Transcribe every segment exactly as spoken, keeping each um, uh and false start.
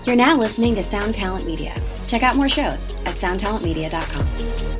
You're now listening to Sound Talent Media. Check out more shows at sound talent media dot com.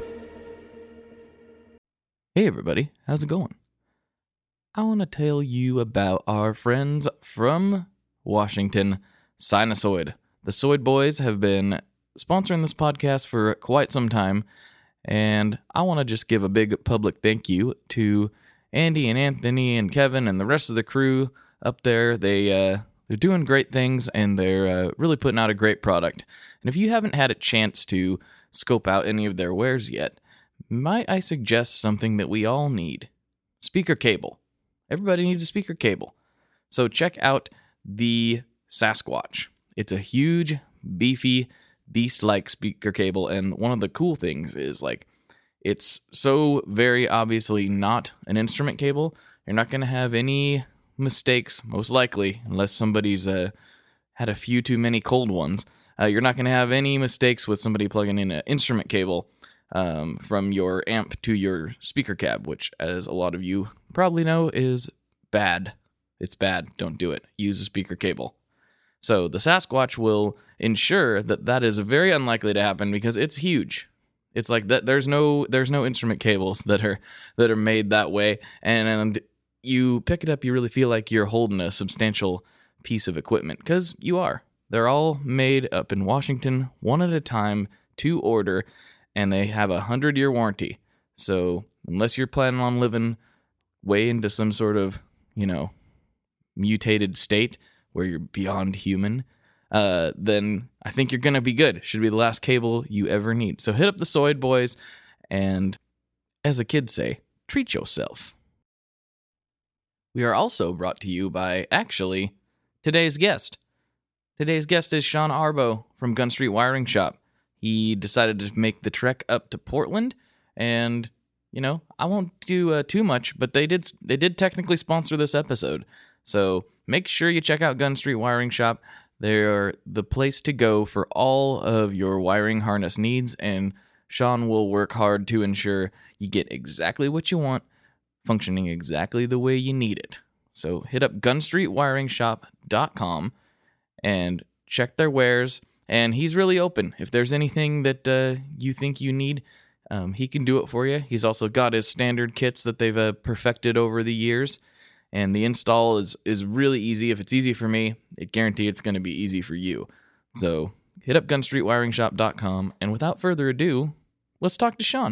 Hey everybody, how's it going? I want to tell you about our friends from Washington, Sinusoid. The Soid Boys have been sponsoring this podcast for quite some time, and I want to just give a big public thank you to Andy and Anthony and Kevin and the rest of the crew up there. They, uh, they're doing great things, and they're uh, really putting out a great product. And if you haven't had a chance to scope out any of their wares yet, might I suggest something that we all need? Speaker cable. Everybody needs a speaker cable. So check out the Sasquatch. It's a huge, beefy, beast-like speaker cable, and one of the cool things is, like, it's so very obviously not an instrument cable. You're not going to have any mistakes, most likely, unless somebody's uh, had a few too many cold ones. Uh, you're not going to have any mistakes with somebody plugging in an instrument cable um, from your amp to your speaker cab, which, as a lot of you probably know, is bad. It's bad. Don't do it. Use a speaker cable. So the Sasquatch will ensure that that is very unlikely to happen because it's huge. It's like that. There's no there's no instrument cables that are that are made that way, and, and you pick it up, you really feel like you're holding a substantial piece of equipment, because you are. They're all made up in Washington, one at a time, to order, and they have a hundred-year warranty. So unless you're planning on living way into some sort of, you know, mutated state where you're beyond human, uh, then I think you're going to be good. Should be the last cable you ever need. So hit up the Soid Boys, and as the kids say, treat yourself. We are also brought to you by, actually, today's guest. Today's guest is Sean Arbo from Gun Street Wiring Shop. He decided to make the trek up to Portland, and, you know, I won't do uh, too much, but they did they did technically sponsor this episode. So make sure you check out Gun Street Wiring Shop. They're the place to go for all of your wiring harness needs, and Sean will work hard to ensure you get exactly what you want, functioning exactly the way you need it. So hit up gun street wiring shop dot com and check their wares, and he's really open. If there's anything that uh, you think you need, um, he can do it for you. He's also got his standard kits that they've uh, perfected over the years, and the install is, is really easy. If it's easy for me, I guarantee it's going to be easy for you. So hit up gun street wiring shop dot com, and without further ado, let's talk to Sean.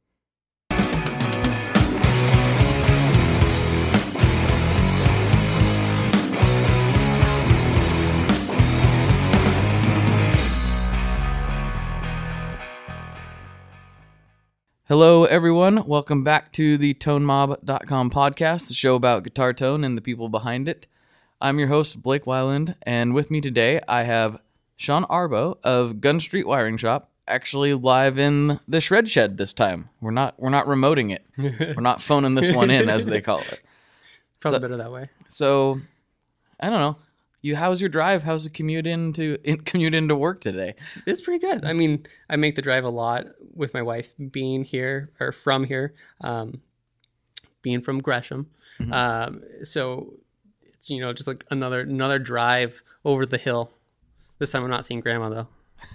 Hello, everyone. Welcome back to the tone mob dot com podcast, the show about guitar tone and the people behind it. I'm your host, Blake Weiland, and with me today, I have Sean Arbo of Gun Street Wiring Shop, actually live in the Shred Shed this time. We're not we're not remoting it. We're not phoning this one in, as they call it. Probably so, better that way. So, I don't know. You, how's your drive? How's the commute into in, commute into work today? It's pretty good. I mean, I make the drive a lot with my wife being here or from here, um, being from Gresham. Mm-hmm. Um, so it's, you know, just like another another drive over the hill. This time I'm not seeing Grandma though.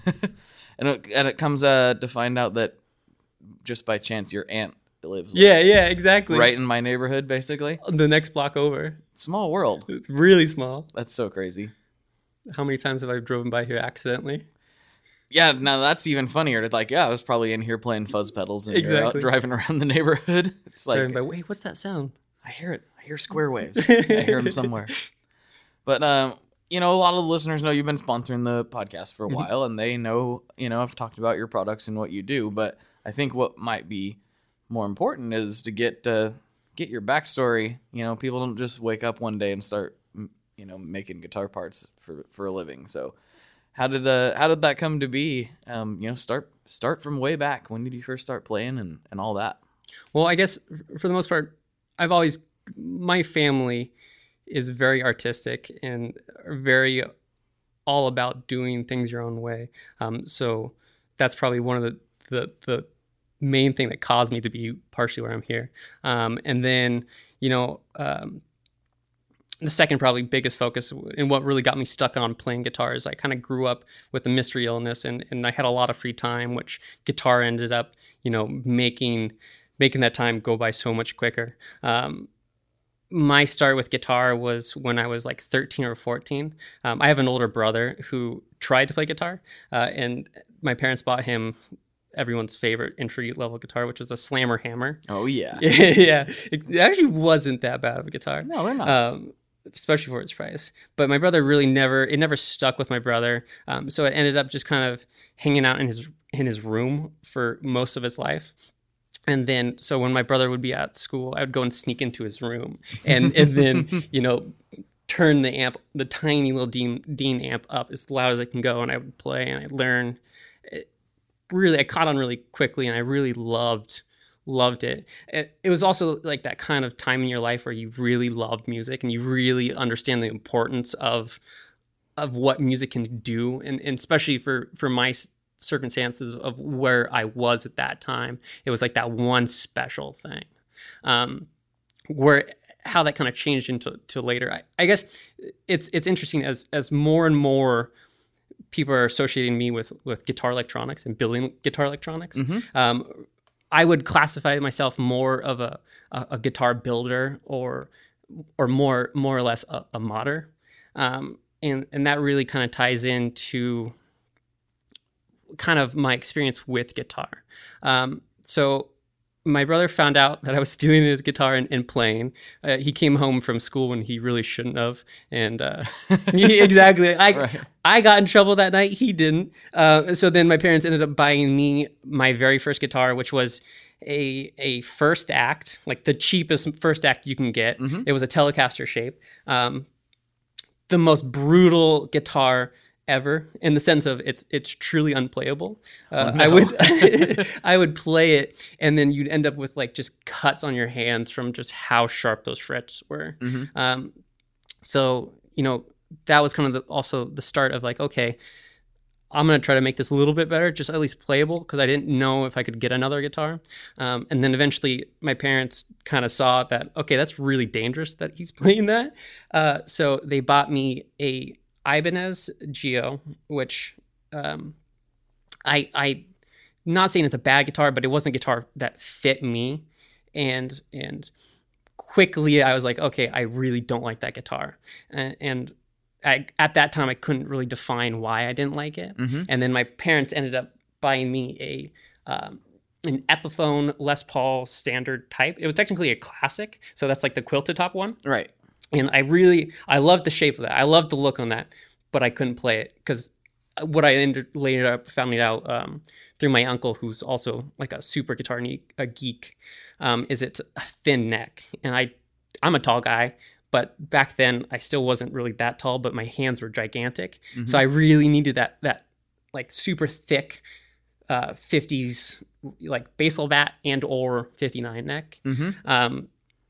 and it, and it comes uh, to find out that just by chance your aunt lives. Yeah, like, yeah, exactly. Right in my neighborhood, basically. The next block over. Small world. It's really small. That's so crazy. How many times have I driven by here accidentally? Yeah, now that's even funnier. To like, yeah, I was probably in here playing fuzz pedals and exactly. You're out driving around the neighborhood. It's like, by, wait, what's that sound? I hear it. I hear square waves. I hear them somewhere. But um, you know, a lot of the listeners know you've been sponsoring the podcast for a mm-hmm. while, and they know, you know, I've talked about your products and what you do. But I think what might be more important is to get uh, get your backstory. You know, people don't just wake up one day and start, you know, making guitar parts for, for a living. So, how did uh, how did that come to be? Um, you know, start start from way back. When did you first start playing and, and all that? Well, I guess for the most part, I've always my family is very artistic and very all about doing things your own way. Um, so that's probably one of the the the main thing that caused me to be partially where I'm here. Um, and then, you know, um, the second probably biggest focus and what really got me stuck on playing guitar is I kind of grew up with a mystery illness, and, and I had a lot of free time, which guitar ended up, you know, making making that time go by so much quicker. Um, my start with guitar was when I was like thirteen or fourteen. Um, I have an older brother who tried to play guitar, uh, and my parents bought him everyone's favorite entry level guitar, which was a Slammer Hammer. Oh yeah. Yeah. It actually wasn't that bad of a guitar. No, they're not. Um, especially for its price. But my brother really never, it never stuck with my brother. Um, so it ended up just kind of hanging out in his, in his room for most of his life. And then, so when my brother would be at school, I would go and sneak into his room and, and then, you know, turn the amp, the tiny little Dean, Dean amp up as loud as I can go. And I would play and I'd learn. It, really, I caught on really quickly, and I really loved, loved it. it. It was also like that kind of time in your life where you really loved music and you really understand the importance of, of what music can do. And, and especially for, for my circumstances of where I was at that time, it was like that one special thing. Um, where how that kind of changed into to later. I, I guess it's it's interesting as as more and more people are associating me with with guitar electronics and building guitar electronics. Mm-hmm. Um, I would classify myself more of a, a, a guitar builder or or more more or less a, a modder, um, and and that really kind of ties into kind of my experience with guitar. Um, so my brother found out that I was stealing his guitar and, and playing. Uh, he came home from school when he really shouldn't have. And uh, he, exactly. I right. I got in trouble that night. He didn't. Uh, so then my parents ended up buying me my very first guitar, which was a a first act, like the cheapest first act you can get. Mm-hmm. It was a Telecaster shape. Um, the most brutal guitar ever, in the sense of it's it's truly unplayable. Uh, oh, no. I would I would play it, and then you'd end up with like just cuts on your hands from just how sharp those frets were. Mm-hmm. Um, so you know that was kind of the, also the start of like, okay, I'm gonna try to make this a little bit better, just at least playable, because I didn't know if I could get another guitar. Um, and then eventually, my parents kind of saw that, okay, that's really dangerous that he's playing that. Uh, so they bought me a Ibanez Geo, which um, I I not saying it's a bad guitar, but it wasn't a guitar that fit me, and and quickly I was like, okay, I really don't like that guitar, and, and I, at that time I couldn't really define why I didn't like it, mm-hmm. and then my parents ended up buying me a um, an Epiphone Les Paul standard type. It was technically a classic, so that's like the quilted top one, right? And I really, I loved the shape of that. I loved the look on that, but I couldn't play it because what I ended, later up found out um, through my uncle, who's also like a super guitar ne- a geek, um, is it's a thin neck. And I, I'm a tall guy, but back then I still wasn't really that tall, but my hands were gigantic. Mm-hmm. So I really needed that, that like super thick uh, fifties, like basal bat and or fifty-nine neck. Mm-hmm. Um,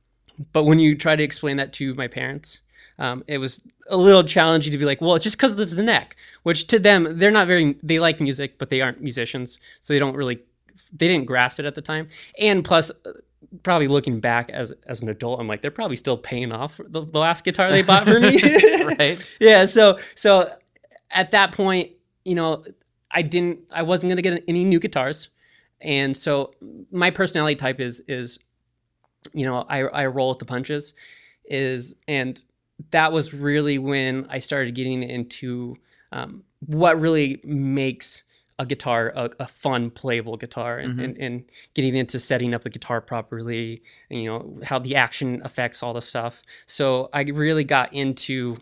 But when you try to explain that to my parents, um, it was a little challenging to be like, well, it's just because it's the neck, which to them, they're not very, they like music, but they aren't musicians. So they don't really, they didn't grasp it at the time. And plus, probably looking back as as an adult, I'm like, they're probably still paying off the, the last guitar they bought for me. Right. Yeah. So, so at that point, you know, I didn't, I wasn't going to get any new guitars. And so my personality type is, is, you know, I, I roll with the punches is, and that was really when I started getting into um, what really makes a guitar a, a fun, playable guitar, and, mm-hmm. and, and getting into setting up the guitar properly, and, you know, how the action affects all the stuff. So I really got into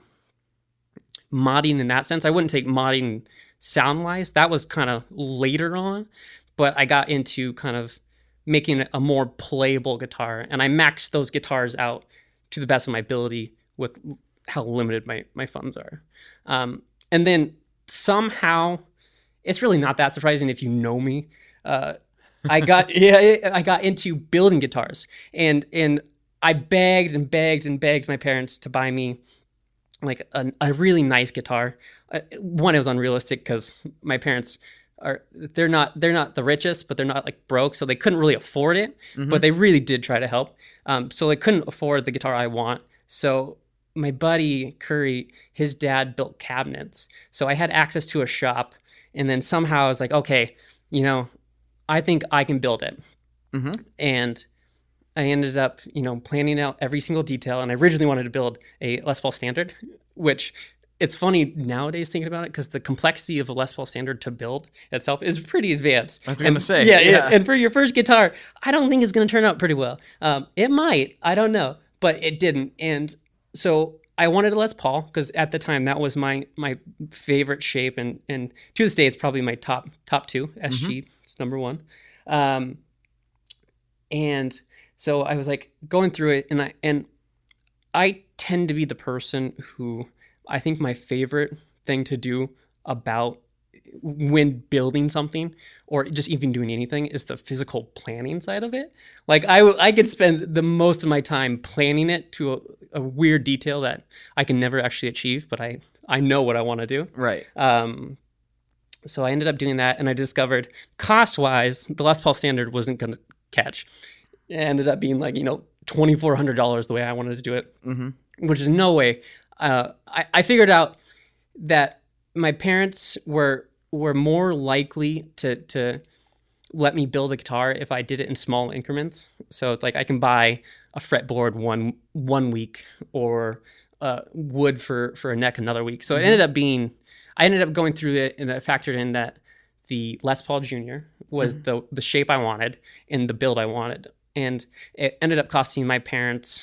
modding in that sense. I wouldn't take modding sound-wise. That was kind of later on, but I got into kind of making it a more playable guitar. And I maxed those guitars out to the best of my ability with how limited my, my funds are. Um, and then somehow, it's really not that surprising if you know me. Uh, I got yeah, I got into building guitars. And and I begged and begged and begged my parents to buy me like a, a really nice guitar. Uh, one, it was unrealistic because my parents are they're not they're not the richest, but they're not like broke, so they couldn't really afford it. Mm-hmm. But they really did try to help. Um, so they couldn't afford the guitar I want. So my buddy Curry, his dad built cabinets. So I had access to a shop, and then somehow I was like, okay, you know, I think I can build it. Mm-hmm. And I ended up, you know, planning out every single detail. And I originally wanted to build a Les Paul Standard, which it's funny nowadays thinking about it because the complexity of a Les Paul Standard to build itself is pretty advanced. I was going to say. Yeah, yeah. yeah. And for your first guitar, I don't think it's going to turn out pretty well. Um, it might. I don't know. But it didn't. And so I wanted a Les Paul because at the time that was my my favorite shape. And, and to this day, it's probably my top top two. S G, mm-hmm. It's number one. Um, and so I was like going through it, and I and I tend to be the person who I think my favorite thing to do about when building something or just even doing anything is the physical planning side of it. Like I, I could spend the most of my time planning it to a, a weird detail that I can never actually achieve, but I, I know what I want to do. Right. Um, so I ended up doing that, and I discovered cost-wise, the Les Paul Standard wasn't going to catch. It ended up being like, you know, twenty-four hundred dollars the way I wanted to do it, mm-hmm. which is no way. Uh, I, I figured out that my parents were were more likely to to let me build a guitar if I did it in small increments. So it's like I can buy a fretboard one one week or uh, wood for, for a neck another week. So mm-hmm. it ended up being, I ended up going through it and I factored in that the Les Paul Junior was mm-hmm. the the shape I wanted and the build I wanted. And it ended up costing my parents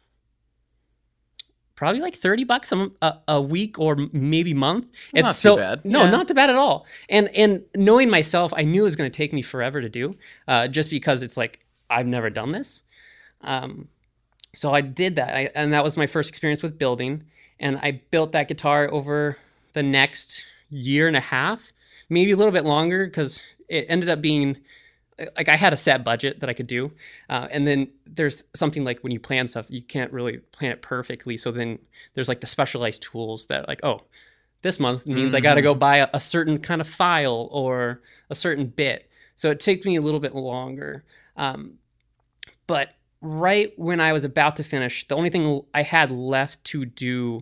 probably like thirty bucks a, a, a week or maybe month. It's it's not so too bad. No, yeah. not too bad at all. And and knowing myself, I knew it was going to take me forever to do, uh, just because it's like I've never done this. Um, so I did that, I, and that was my first experience with building. And I built that guitar over the next year and a half, maybe a little bit longer, because it ended up being like I had a set budget that I could do. Uh, and then there's something like when you plan stuff, you can't really plan it perfectly. So then there's like the specialized tools that like, oh, this month means mm-hmm. I got to go buy a, a certain kind of file or a certain bit. So it took me a little bit longer. Um, but right when I was about to finish, the only thing I had left to do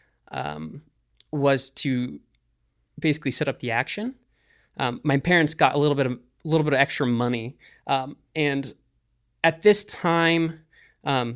um, was to basically set up the action. Um, my parents got a little bit of a little bit of extra money. Um, and at this time, um,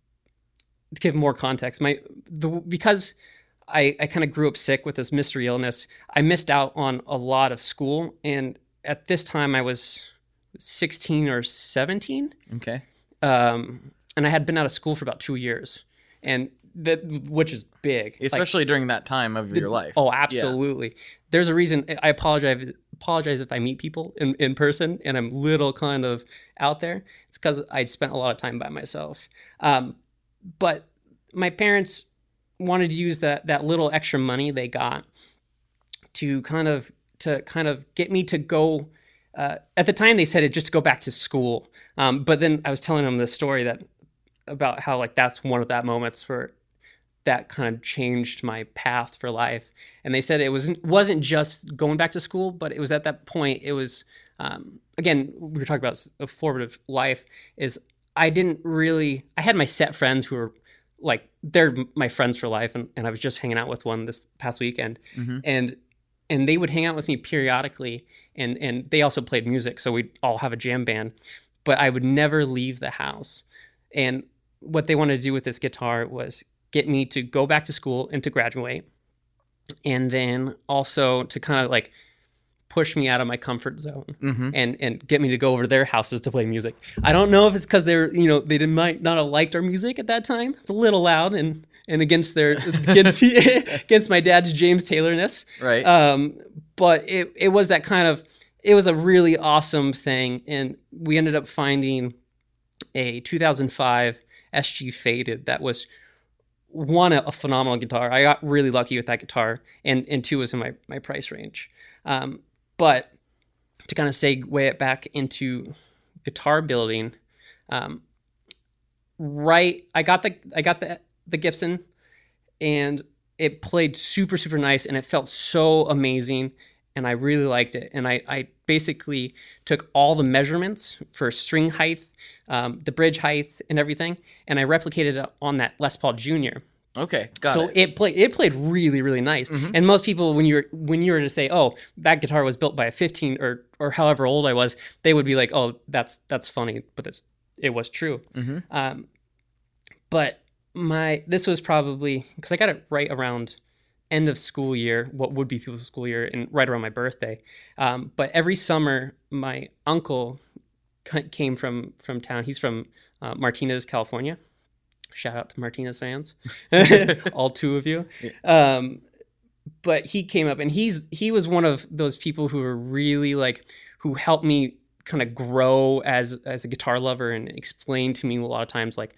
to give more context, my the, because I, I kind of grew up sick with this mystery illness, I missed out on a lot of school. And at this time I was sixteen or seventeen. Okay. Um, and I had been out of school for about two years, and that, which is big. Especially like, during that time of the, your life. Oh, absolutely. Yeah. There's a reason. I apologize. apologize if I meet people in, in person and I'm little kind of out there. It's because I spent a lot of time by myself. Um, but my parents wanted to use that that little extra money they got to kind of to kind of get me to go. Uh, at the time, they said it just to go back to school. Um, but then I was telling them this story that about how like that's one of that moments where that kind of changed my path for life. And they said it wasn't wasn't just going back to school, but it was at that point, it was, um, again, we were talking about a formative life, is I didn't really, I had my set friends who were like, they're my friends for life. And, and I was just hanging out with one this past weekend. Mm-hmm. And and they would hang out with me periodically. And, and they also played music, so we'd all have a jam band. But I would never leave the house. And what they wanted to do with this guitar was get me to go back to school and to graduate, and then also to kind of like push me out of my comfort zone mm-hmm. and and get me to go over to their houses to play music. I don't know if it's because they're, you know, they didn't, might not have liked our music at that time. It's a little loud and and against their against against my dad's James Taylorness. Right. Um, but it it was that kind of, it was a really awesome thing, and we ended up finding a two thousand five S G Faded that was, one, a, a phenomenal guitar. I got really lucky with that guitar, and and two, was in my, my price range. Um, but to kind of segue it back into guitar building, um, right, I got the I got the the Gibson, and it played super super nice, and it felt so amazing, and I really liked it. And I I basically took all the measurements for string height, um, the bridge height, and everything, and I replicated it on that Les Paul Junior. Okay, got so it. it played it played really really nice. Mhm. And most people, when you're when you were to say, oh, that guitar was built by a fifteen or or however old I was, they would be like, oh, that's that's funny, but it's it was true. Mm-hmm. Um, but my this was probably because I got it right around end of school year, what would be people's school year, and right around my birthday. Um, but every summer, my uncle c- came from from town. He's from uh, Martinez, California. Shout out to Martinez fans, all two of you. Yeah. Um, but he came up, and he's he was one of those people who were really like who helped me kind of grow as as a guitar lover and explain to me a lot of times like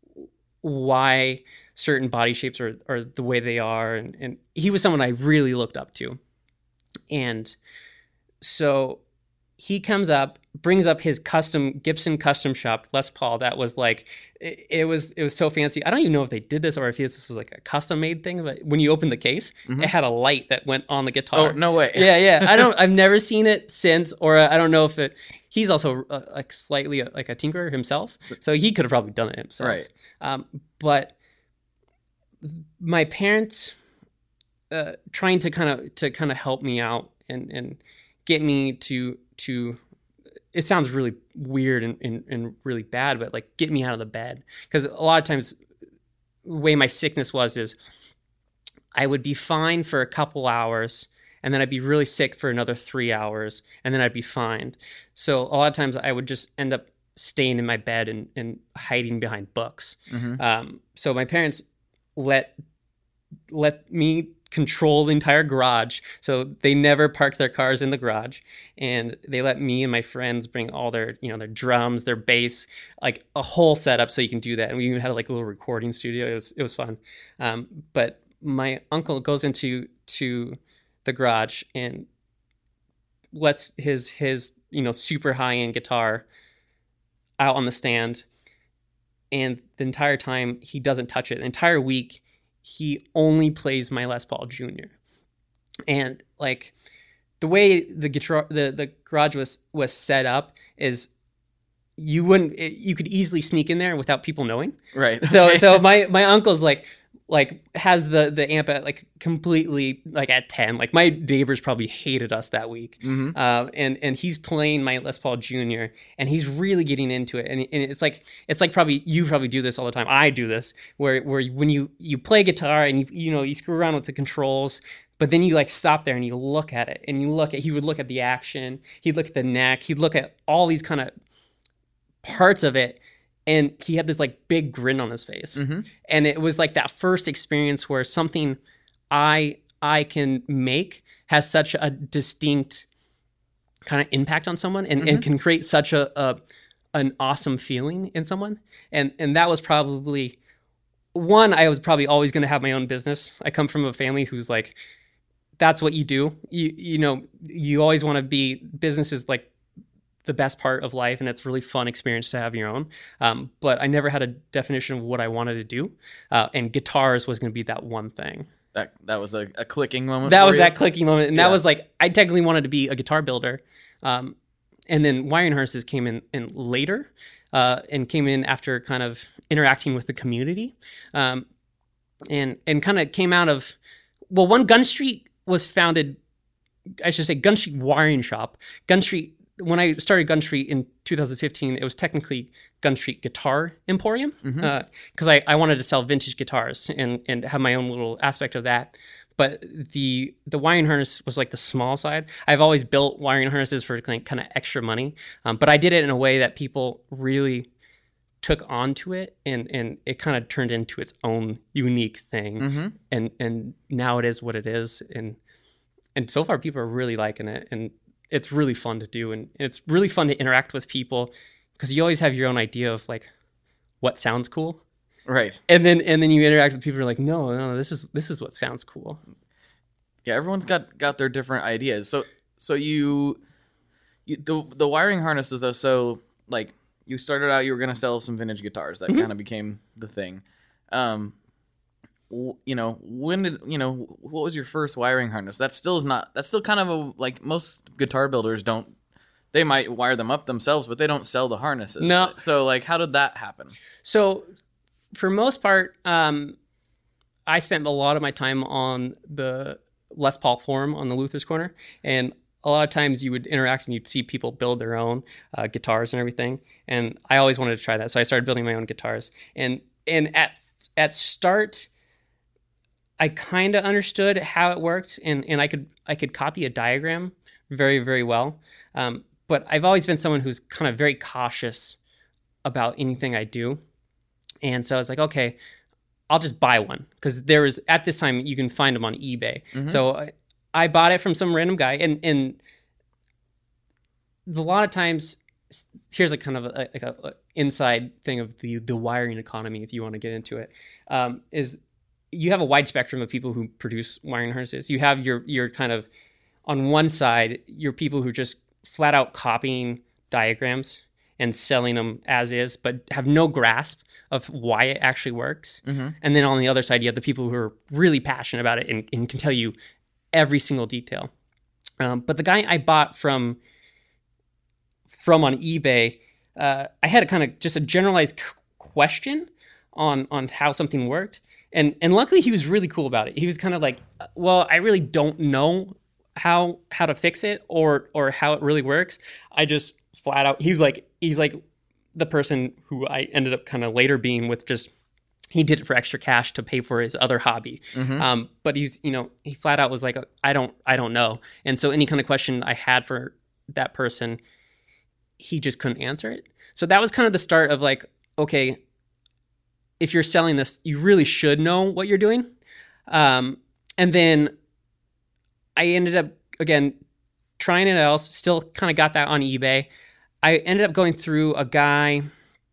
why certain body shapes are, are the way they are. And, and he was someone I really looked up to. And so he comes up, brings up his custom Gibson custom shop Les Paul. That was like, it, it was it was so fancy. I don't even know if they did this or if this was like a custom made thing. But when you open the case, mm-hmm. it had a light that went on the guitar. Oh, no way. Yeah, yeah. I don't. I've never seen it since, or uh, I don't know if it. He's also uh, like slightly uh, like a tinkerer himself, so he could have probably done it himself. Right. Um, but my parents uh, trying to kind of to kind of help me out and and get me to to it sounds really weird and, and, and really bad, but like get me out of the bed. Because a lot of times the way my sickness was is I would be fine for a couple hours and then I'd be really sick for another three hours and then I'd be fine. So a lot of times I would just end up staying in my bed and, and hiding behind books. Mm-hmm. Um, so my parents let let me control the entire garage. So they never parked their cars in the garage, and they let me and my friends bring all their, you know, their drums, their bass, like a whole setup so you can do that. And we even had like a little recording studio. It was it was fun. Um, but my uncle goes into to the garage and lets his his you know super high end guitar out on the stand, and the entire time he doesn't touch it. The entire week he only plays my Les Paul Junior And like the way the guitar, the, the garage was, was set up is you wouldn't, it, you could easily sneak in there without people knowing. Right. So, okay. so my, my uncle's like, like has the, the amp at like completely like at ten. Like my neighbors probably hated us that week. Mm-hmm. Uh, and, and he's playing my Les Paul Junior and he's really getting into it. And, and it's like, it's like probably, you probably do this all the time. I do this where, where when you, you play guitar and you, you know, you screw around with the controls, but then you like stop there and you look at it and you look at, he would look at the action. He'd look at the neck. He'd look at all these kind of parts of it. And he had this like big grin on his face. Mm-hmm. And it was like that first experience where something I I can make has such a distinct kind of impact on someone and, mm-hmm. and can create such a, a an awesome feeling in someone. And and that was probably one, I was probably always going to have my own business. I come from a family who's like, that's what you do. You you know, you always want to be, business is like the best part of life, and it's a really fun experience to have your own. Um, but I never had a definition of what I wanted to do, uh, and guitars was going to be that one thing. That that was a, a clicking moment. That for was you? that clicking moment, and yeah. that was like I technically wanted to be a guitar builder, um, and then wiring harnesses came in, in later, uh, and came in after kind of interacting with the community, um, and and kind of came out of well, one Gun Street was founded. I should say Gun Street Wiring Shop. Gun Street. When I started Gun Street in two thousand fifteen, it was technically Gun Street Guitar Emporium because mm-hmm. uh, I, I wanted to sell vintage guitars and, and have my own little aspect of that. But the the wiring harness was like the small side. I've always built wiring harnesses for like kind of extra money, um, but I did it in a way that people really took onto it, and, and it kind of turned into its own unique thing. Mm-hmm. And and now it is what it is, and and so far people are really liking it, and it's really fun to do, and it's really fun to interact with people because you always have your own idea of like what sounds cool, right? And then and then you interact with people who are like, no, no, this is this is what sounds cool. Yeah, everyone's got got their different ideas. So so you, you the the wiring harnesses though. So like you started out, you were gonna sell some vintage guitars. That mm-hmm. kind of became the thing. Um, you know, when did, you know, what was your first wiring harness? That still is not, that's still kind of a, like most guitar builders don't, they might wire them up themselves, but they don't sell the harnesses. No. So like, how did that happen? So for most part, um, I spent a lot of my time on the Les Paul forum on the Luther's Corner, and a lot of times you would interact and you'd see people build their own uh, guitars and everything. And I always wanted to try that, so I started building my own guitars. And and at at start, I kind of understood how it worked, and and I could I could copy a diagram very very well. Um, but I've always been someone who's kind of very cautious about anything I do, and so I was like, okay, I'll just buy one, because there was, at this time, you can find them on eBay. Mm-hmm. So I, I bought it from some random guy, and and a lot of times, here's a kind of a, like a, a inside thing of the the wiring economy, if you want to get into it, um, is you have a wide spectrum of people who produce wiring harnesses. You have your your kind of, on one side, your people who are just flat out copying diagrams and selling them as is, but have no grasp of why it actually works. Mm-hmm. And then on the other side, you have the people who are really passionate about it and, and can tell you every single detail. Um, but the guy I bought from from on eBay, uh, I had a kind of just a generalized c- question on on how something worked. And and luckily he was really cool about it. He was kind of like, well, I really don't know how how to fix it or or how it really works. I just flat out, he was like, he's like the person who I ended up kind of later being with, just, he did it for extra cash to pay for his other hobby. Mm-hmm. Um, but he's, you know, he flat out was like, I don't, I don't know. And so any kind of question I had for that person, he just couldn't answer it. So that was kind of the start of like, okay, if you're selling this, you really should know what you're doing. Um, and then I ended up, again, trying it else, still kind of got that on eBay. I ended up going through a guy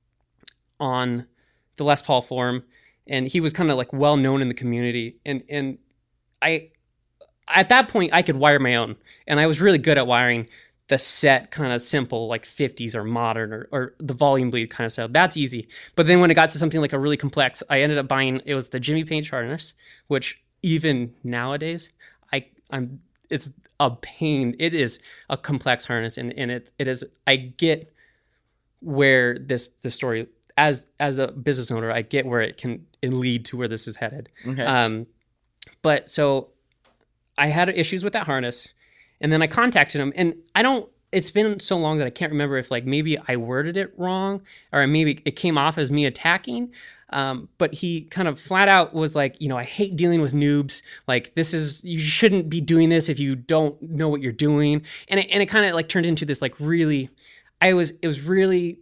on the Les Paul forum, and he was kind of like well known in the community. And and I, at that point, I could wire my own, and I was really good at wiring the set kind of simple, like fifties or modern or, or the volume bleed kind of style. That's easy. But then when it got to something like a really complex, I ended up buying, it was the Jimmy Page harness, which even nowadays, I I'm it's a pain. It is a complex harness, and, and it it is. I get where this the story, as as a business owner, I get where it can lead to where this is headed. Okay. Um, but so I had issues with that harness, and then I contacted him, and I don't. It's been so long that I can't remember if like maybe I worded it wrong, or maybe it came off as me attacking. Um, but he kind of flat out was like, you know, I hate dealing with noobs. Like, this is, you shouldn't be doing this if you don't know what you're doing. And it, and it kind of like turned into this like really, I was, it was really,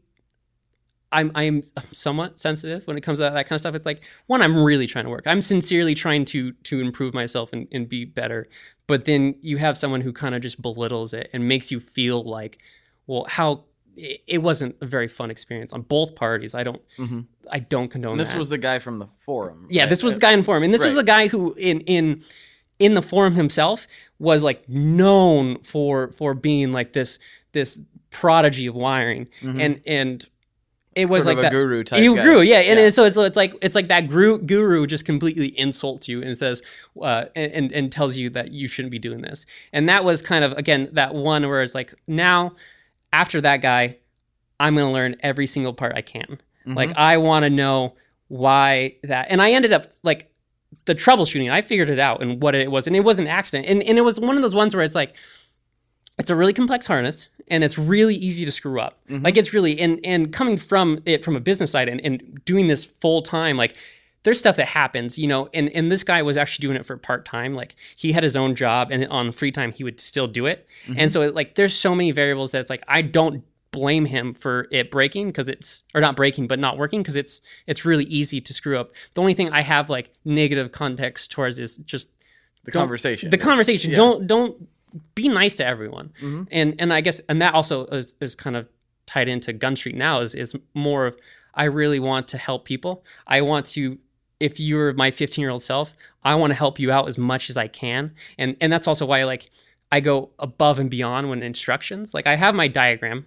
I'm, I'm somewhat sensitive when it comes to that kind of stuff. It's like, one, I'm really trying to work. I'm sincerely trying to, to improve myself and, and be better. But then you have someone who kind of just belittles it and makes you feel like, well, how, it wasn't a very fun experience on both parties. I don't, mm-hmm. I don't condone and this that. This was the guy from the forum. Yeah, right? this was the guy in the forum, and this right. was a guy who, in in in the forum himself, was like known for for being like this this prodigy of wiring, mm-hmm. and and it was sort like of that a guru type. He guy. guru, yeah, and yeah. so it's it's like it's like that guru guru just completely insults you and says, uh, and and tells you that you shouldn't be doing this, and that was kind of again that one where it's like now. After that guy, I'm going to learn every single part I can. Mm-hmm. Like, I want to know why that... And I ended up, like, the troubleshooting, I figured it out and what it was. And it was an accident. And, and it was one of those ones where it's like, it's a really complex harness, and it's really easy to screw up. Mm-hmm. Like, it's really... And, and coming from it from a business side and, and doing this full time, like... There's stuff that happens, you know, and, and this guy was actually doing it for part-time. Like, he had his own job, and on free time, he would still do it. Mm-hmm. And so, like, there's so many variables that it's like, I don't blame him for it breaking because it's, or not breaking, but not working because it's it's really easy to screw up. The only thing I have, like, negative context towards is just... The conversation. The conversation. Yeah. Don't, don't be nice to everyone. Mm-hmm. And and I guess, and that also is, is kind of tied into Gun Street now is, is more of, I really want to help people. I want to... If you're my fifteen-year-old self, I want to help you out as much as I can. And and that's also why, like, I go above and beyond when instructions. Like, I have my diagram,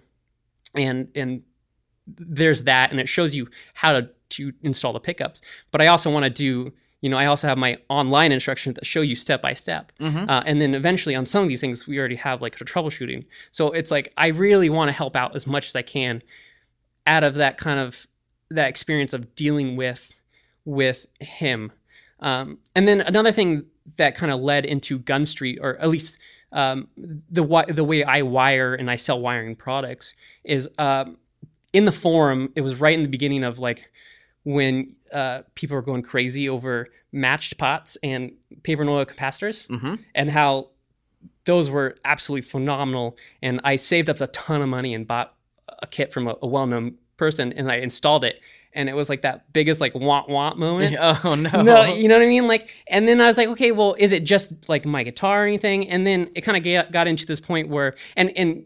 and and there's that, and it shows you how to, to install the pickups. But I also want to do, you know, I also have my online instructions that show you step by step. Mm-hmm. Uh, and then eventually on some of these things, we already have, like, a troubleshooting. So it's like, I really want to help out as much as I can out of that kind of, that experience of dealing with with him. Um, and then another thing that kind of led into Gun Street, or at least um, the the way I wire and I sell wiring products, is um, in the forum. It was right in the beginning of like when uh, people were going crazy over matched pots and paper and oil capacitors, mm-hmm. and how those were absolutely phenomenal. And I saved up a ton of money and bought a kit from a, a well-known person, and I installed it. And it was like that biggest like want want moment. Oh no. No, you know what I mean? Like, and then I was like, okay, well, is it just like my guitar or anything? And then it kind of got into this point where, and and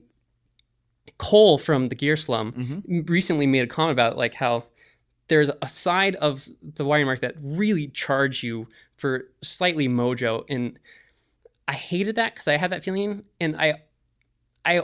Cole from the Gear Slum mm-hmm. recently made a comment about like how there's a side of the wiring market that really charge you for slightly mojo, and I hated that because I had that feeling, and I I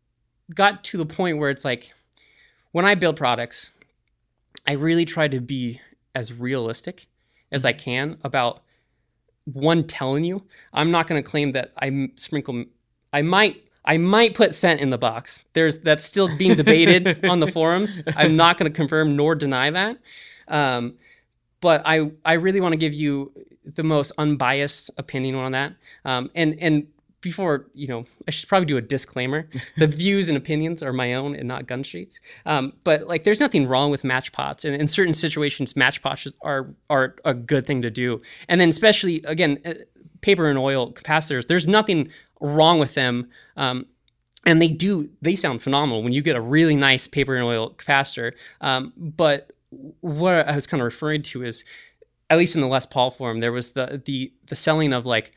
got to the point where it's like when I build products, I really try to be as realistic as I can about one telling you. I'm not going to claim that I sprinkle. I might. I might put scent in the box. There's that's still being debated on the forums. I'm not going to confirm nor deny that. Um, but I I really want to give you the most unbiased opinion on that. Um, and and before, you know, I should probably do a disclaimer. The views and opinions are my own and not Gun Street's. Um, but like, there's nothing wrong with match pots, and in certain situations, match pots are are a good thing to do. And then especially again, uh, paper and oil capacitors. There's nothing wrong with them, um, and they do they sound phenomenal when you get a really nice paper and oil capacitor. Um, but what I was kind of referring to is, at least in the Les Paul forum, there was the the the selling of like,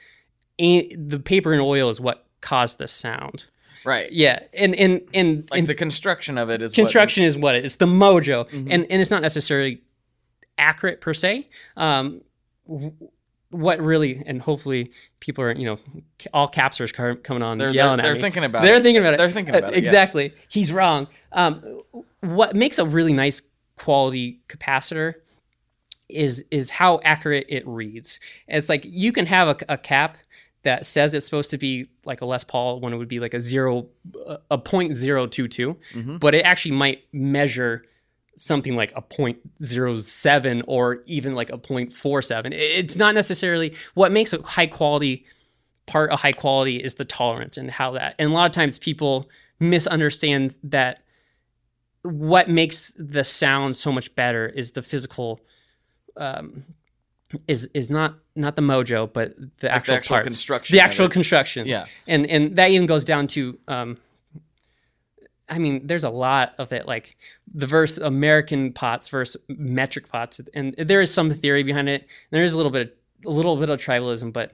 the paper and oil is what caused the sound. Right. Yeah. And and and, like and the construction of it is construction what is what it is. The mojo. Mm-hmm. And and it's not necessarily accurate per se. Um, what really, and hopefully people are, you know, all capsters coming on they're, yelling they're, at they're me. Thinking about they're it. thinking about it. They're thinking about uh, it. Exactly. Yeah. He's wrong. Um, what makes a really nice quality capacitor is is how accurate it reads. It's like you can have a, a cap that says it's supposed to be like a Les Paul when it would be like a zero, a point zero two two, mm-hmm. but it actually might measure something like a point zero seven or even like a point four seven. It's not necessarily what makes a high quality part of high quality is the tolerance and how that. And a lot of times people misunderstand that what makes the sound so much better is the physical. Um, is is not not the mojo, but the like actual, the actual parts. construction. The actual construction. Yeah. And and that even goes down to, um, I mean, there's a lot of it, like the verse American pots versus metric pots, and there is some theory behind it. There is a little bit of, a little bit of tribalism, but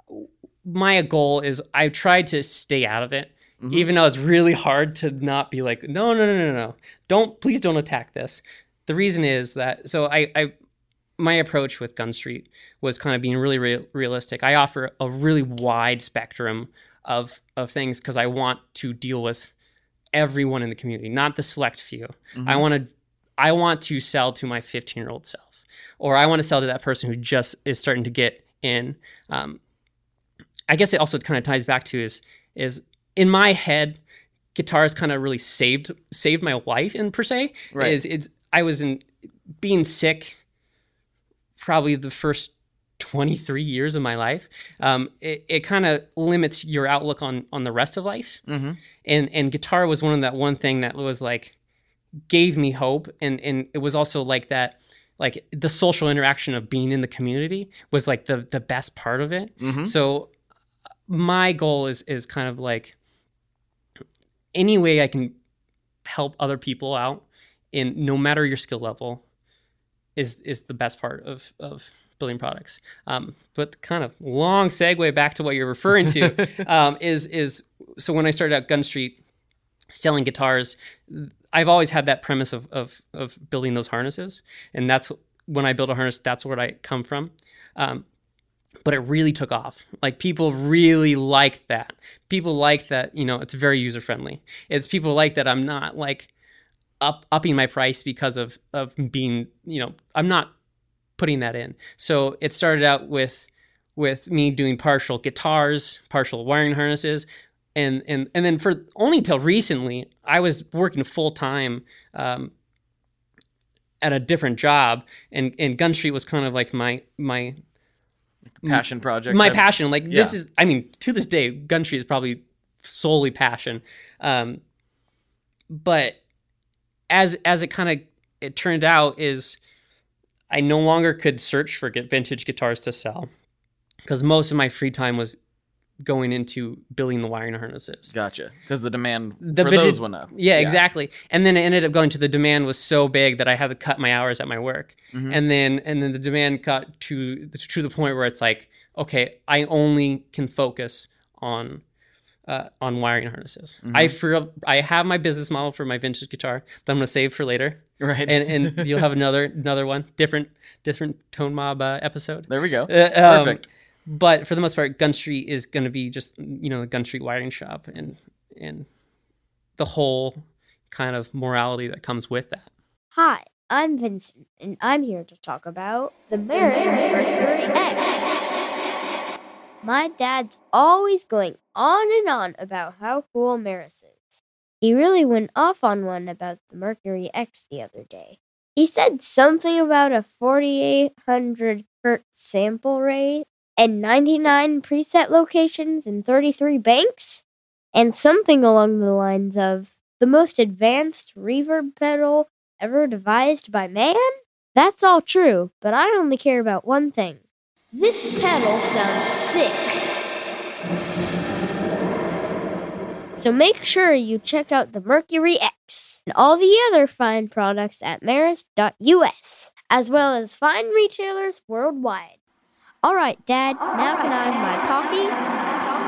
my goal is I tried to stay out of it, mm-hmm. even though it's really hard to not be like, no, no, no, no, no, don't, please don't attack this. The reason is that, so I, I my approach with Gun Street was kind of being really re- realistic. I offer a really wide spectrum of of things because I want to deal with everyone in the community, not the select few. Mm-hmm. I want to I want to sell to my fifteen-year-old self, or I want to sell to that person who just is starting to get in. Um, I guess it also kind of ties back to is is in my head, guitars kind of really saved saved my life in per se. Right. Is it's I was in being sick. Probably the first twenty-three years of my life. Um, it it kind of limits your outlook on on the rest of life. Mm-hmm. And and guitar was one of that one thing that was like gave me hope, and and it was also like that, like the social interaction of being in the community was like the the best part of it. Mm-hmm. So my goal is is kind of like any way I can help other people out, in no matter your skill level, is is the best part of of building products. Um, but kind of long segue back to what you're referring to um, is is so when I started out Gun Street selling guitars, I've always had that premise of of of building those harnesses, and that's when I build a harness, that's where I come from. Um, but it really took off. Like people really like that. People like that, you know, it's very user friendly. It's people like that I'm not like up upping my price because of of being, you know, I'm not putting that in. So it started out with with me doing partial guitars, partial wiring harnesses, and and and then for only until recently, I was working full time um, at a different job, and and Gun Street was kind of like my my passion project. My type. passion. Like this Yeah. is, I mean, to this day, Gumtree is probably solely passion. Um, but as as it kind of it turned out is I no longer could search for get vintage guitars to sell because most of my free time was going into building the wiring harnesses. Gotcha. Because the demand The for vintage- those went up. Yeah, exactly. And then it ended up going to the demand was so big that I had to cut my hours at my work. Mhm. And then and then the demand got to to the point where it's like, okay, I only can focus on uh, on wiring harnesses. Mhm. I for I have my business model for my vintage guitar that I'm going to save for later. Right. And and you'll have another another one, different different Tone Mob uh, episode. there we go. Uh, um, Perfect. But for the most part, Gun Street is going to be just, you know, a Gun Street wiring shop and and the whole kind of morality that comes with that. Hi, I'm Vincent, and I'm here to talk about the Merit Mercury X. My dad's always going on and on about how cool Meris is. He really went off on one about the Mercury X the other day. He said something about a forty-eight hundred hertz sample rate and ninety-nine preset locations and thirty-three banks, and something along the lines of the most advanced reverb pedal ever devised by man? That's all true, but I only care about one thing. This pedal sounds sick. So make sure you check out the Mercury X and all the other fine products at Meris dot U S, as well as fine retailers worldwide. All right, Dad, now can I have my Pocky?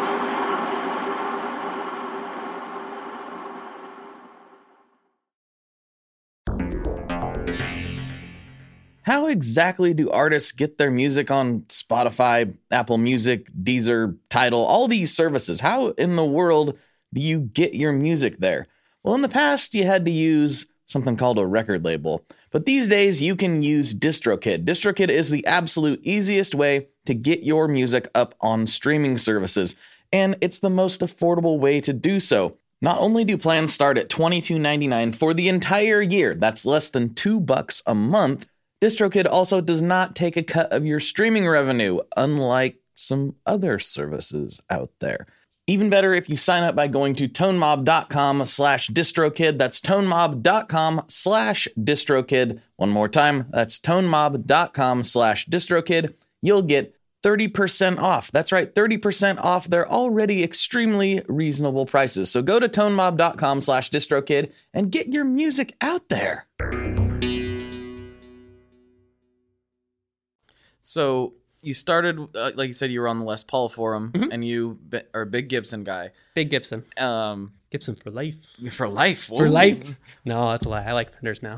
How exactly do artists get their music on Spotify, Apple Music, Deezer, Tidal, all these services? How in the world do you get your music there? Well, in the past, you had to use something called a record label. But these days, you can use DistroKid. DistroKid is the absolute easiest way to get your music up on streaming services. And it's the most affordable way to do so. Not only do plans start at twenty-two ninety-nine for the entire year, that's less than two bucks a month, DistroKid also does not take a cut of your streaming revenue, unlike some other services out there. Even better if you sign up by going to tonemob.com slash distrokid. That's tonemob.com slash distrokid. One more time, that's tonemob.com slash distrokid. You'll get thirty percent off. That's right, thirty percent off their already extremely reasonable prices. So go to tonemob.com slash distrokid and get your music out there. So you started, uh, like you said, you were on the Les Paul forum, Mhm. and you be- are a big Gibson guy. Big Gibson. Um, Gibson for life. for life. For Ooh. life. No, that's a lie. I like Fenders now.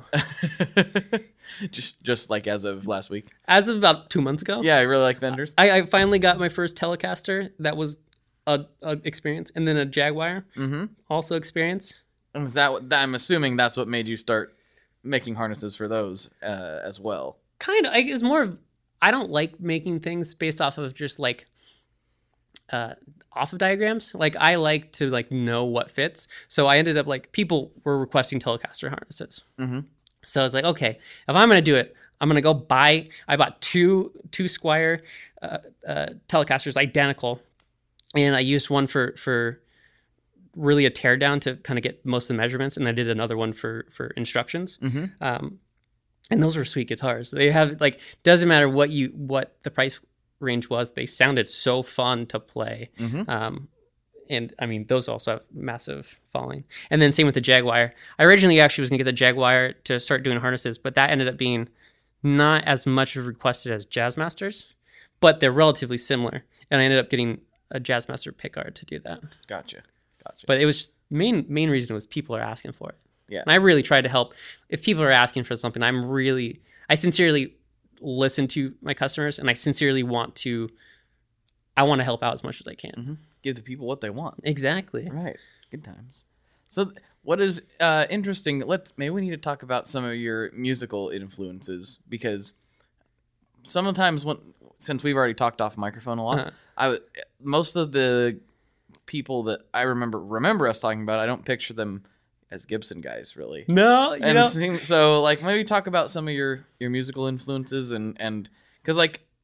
just, just like as of last week. As of about two months ago. Yeah, I really like Fenders. I, I finally got my first Telecaster. That was a, a experience. And then a Jaguar. Mm-hmm. Also experience. And is that what, I'm assuming that's what made you start making harnesses for those uh, as well. Kind of. I, it's more of, I don't like making things based off of just like uh, off of diagrams. Like I like to like know what fits. So I ended up like people were requesting Telecaster harnesses. Mm-hmm. So I was like, okay, if I'm gonna do it, I'm gonna go buy. I bought two two Squire uh, uh, Telecasters identical, and I used one for for really a teardown to kind of get most of the measurements, and I did another one for for instructions. Mm-hmm. Um, and those were sweet guitars. They have like doesn't matter what you what the price range was. They sounded so fun to play. Mm-hmm. Um, and I mean those also have massive following. And then same with the Jaguar. I originally actually was gonna get the Jaguar to start doing harnesses, but that ended up being not as much requested as Jazzmasters, but they're relatively similar. And I ended up getting a Jazzmaster pickguard to do that. Gotcha. Gotcha. But it was main main reason was people are asking for it. Yeah. And I really tried to help. If people are asking for something, I'm really, I sincerely listen to my customers, and I sincerely want to, I want to help out as much as I can. Mm-hmm. Give the people what they want. Exactly. Right. Good times. So what is uh, interesting, let's, maybe we need to talk about some of your musical influences, because sometimes when, since we've already talked off microphone a lot, Uh-huh. I, most of the people that I remember, remember us talking about, I don't picture them as Gibson guys, really. No, you And know, seem, so, like, maybe talk about some of your, your musical influences, and and because, like,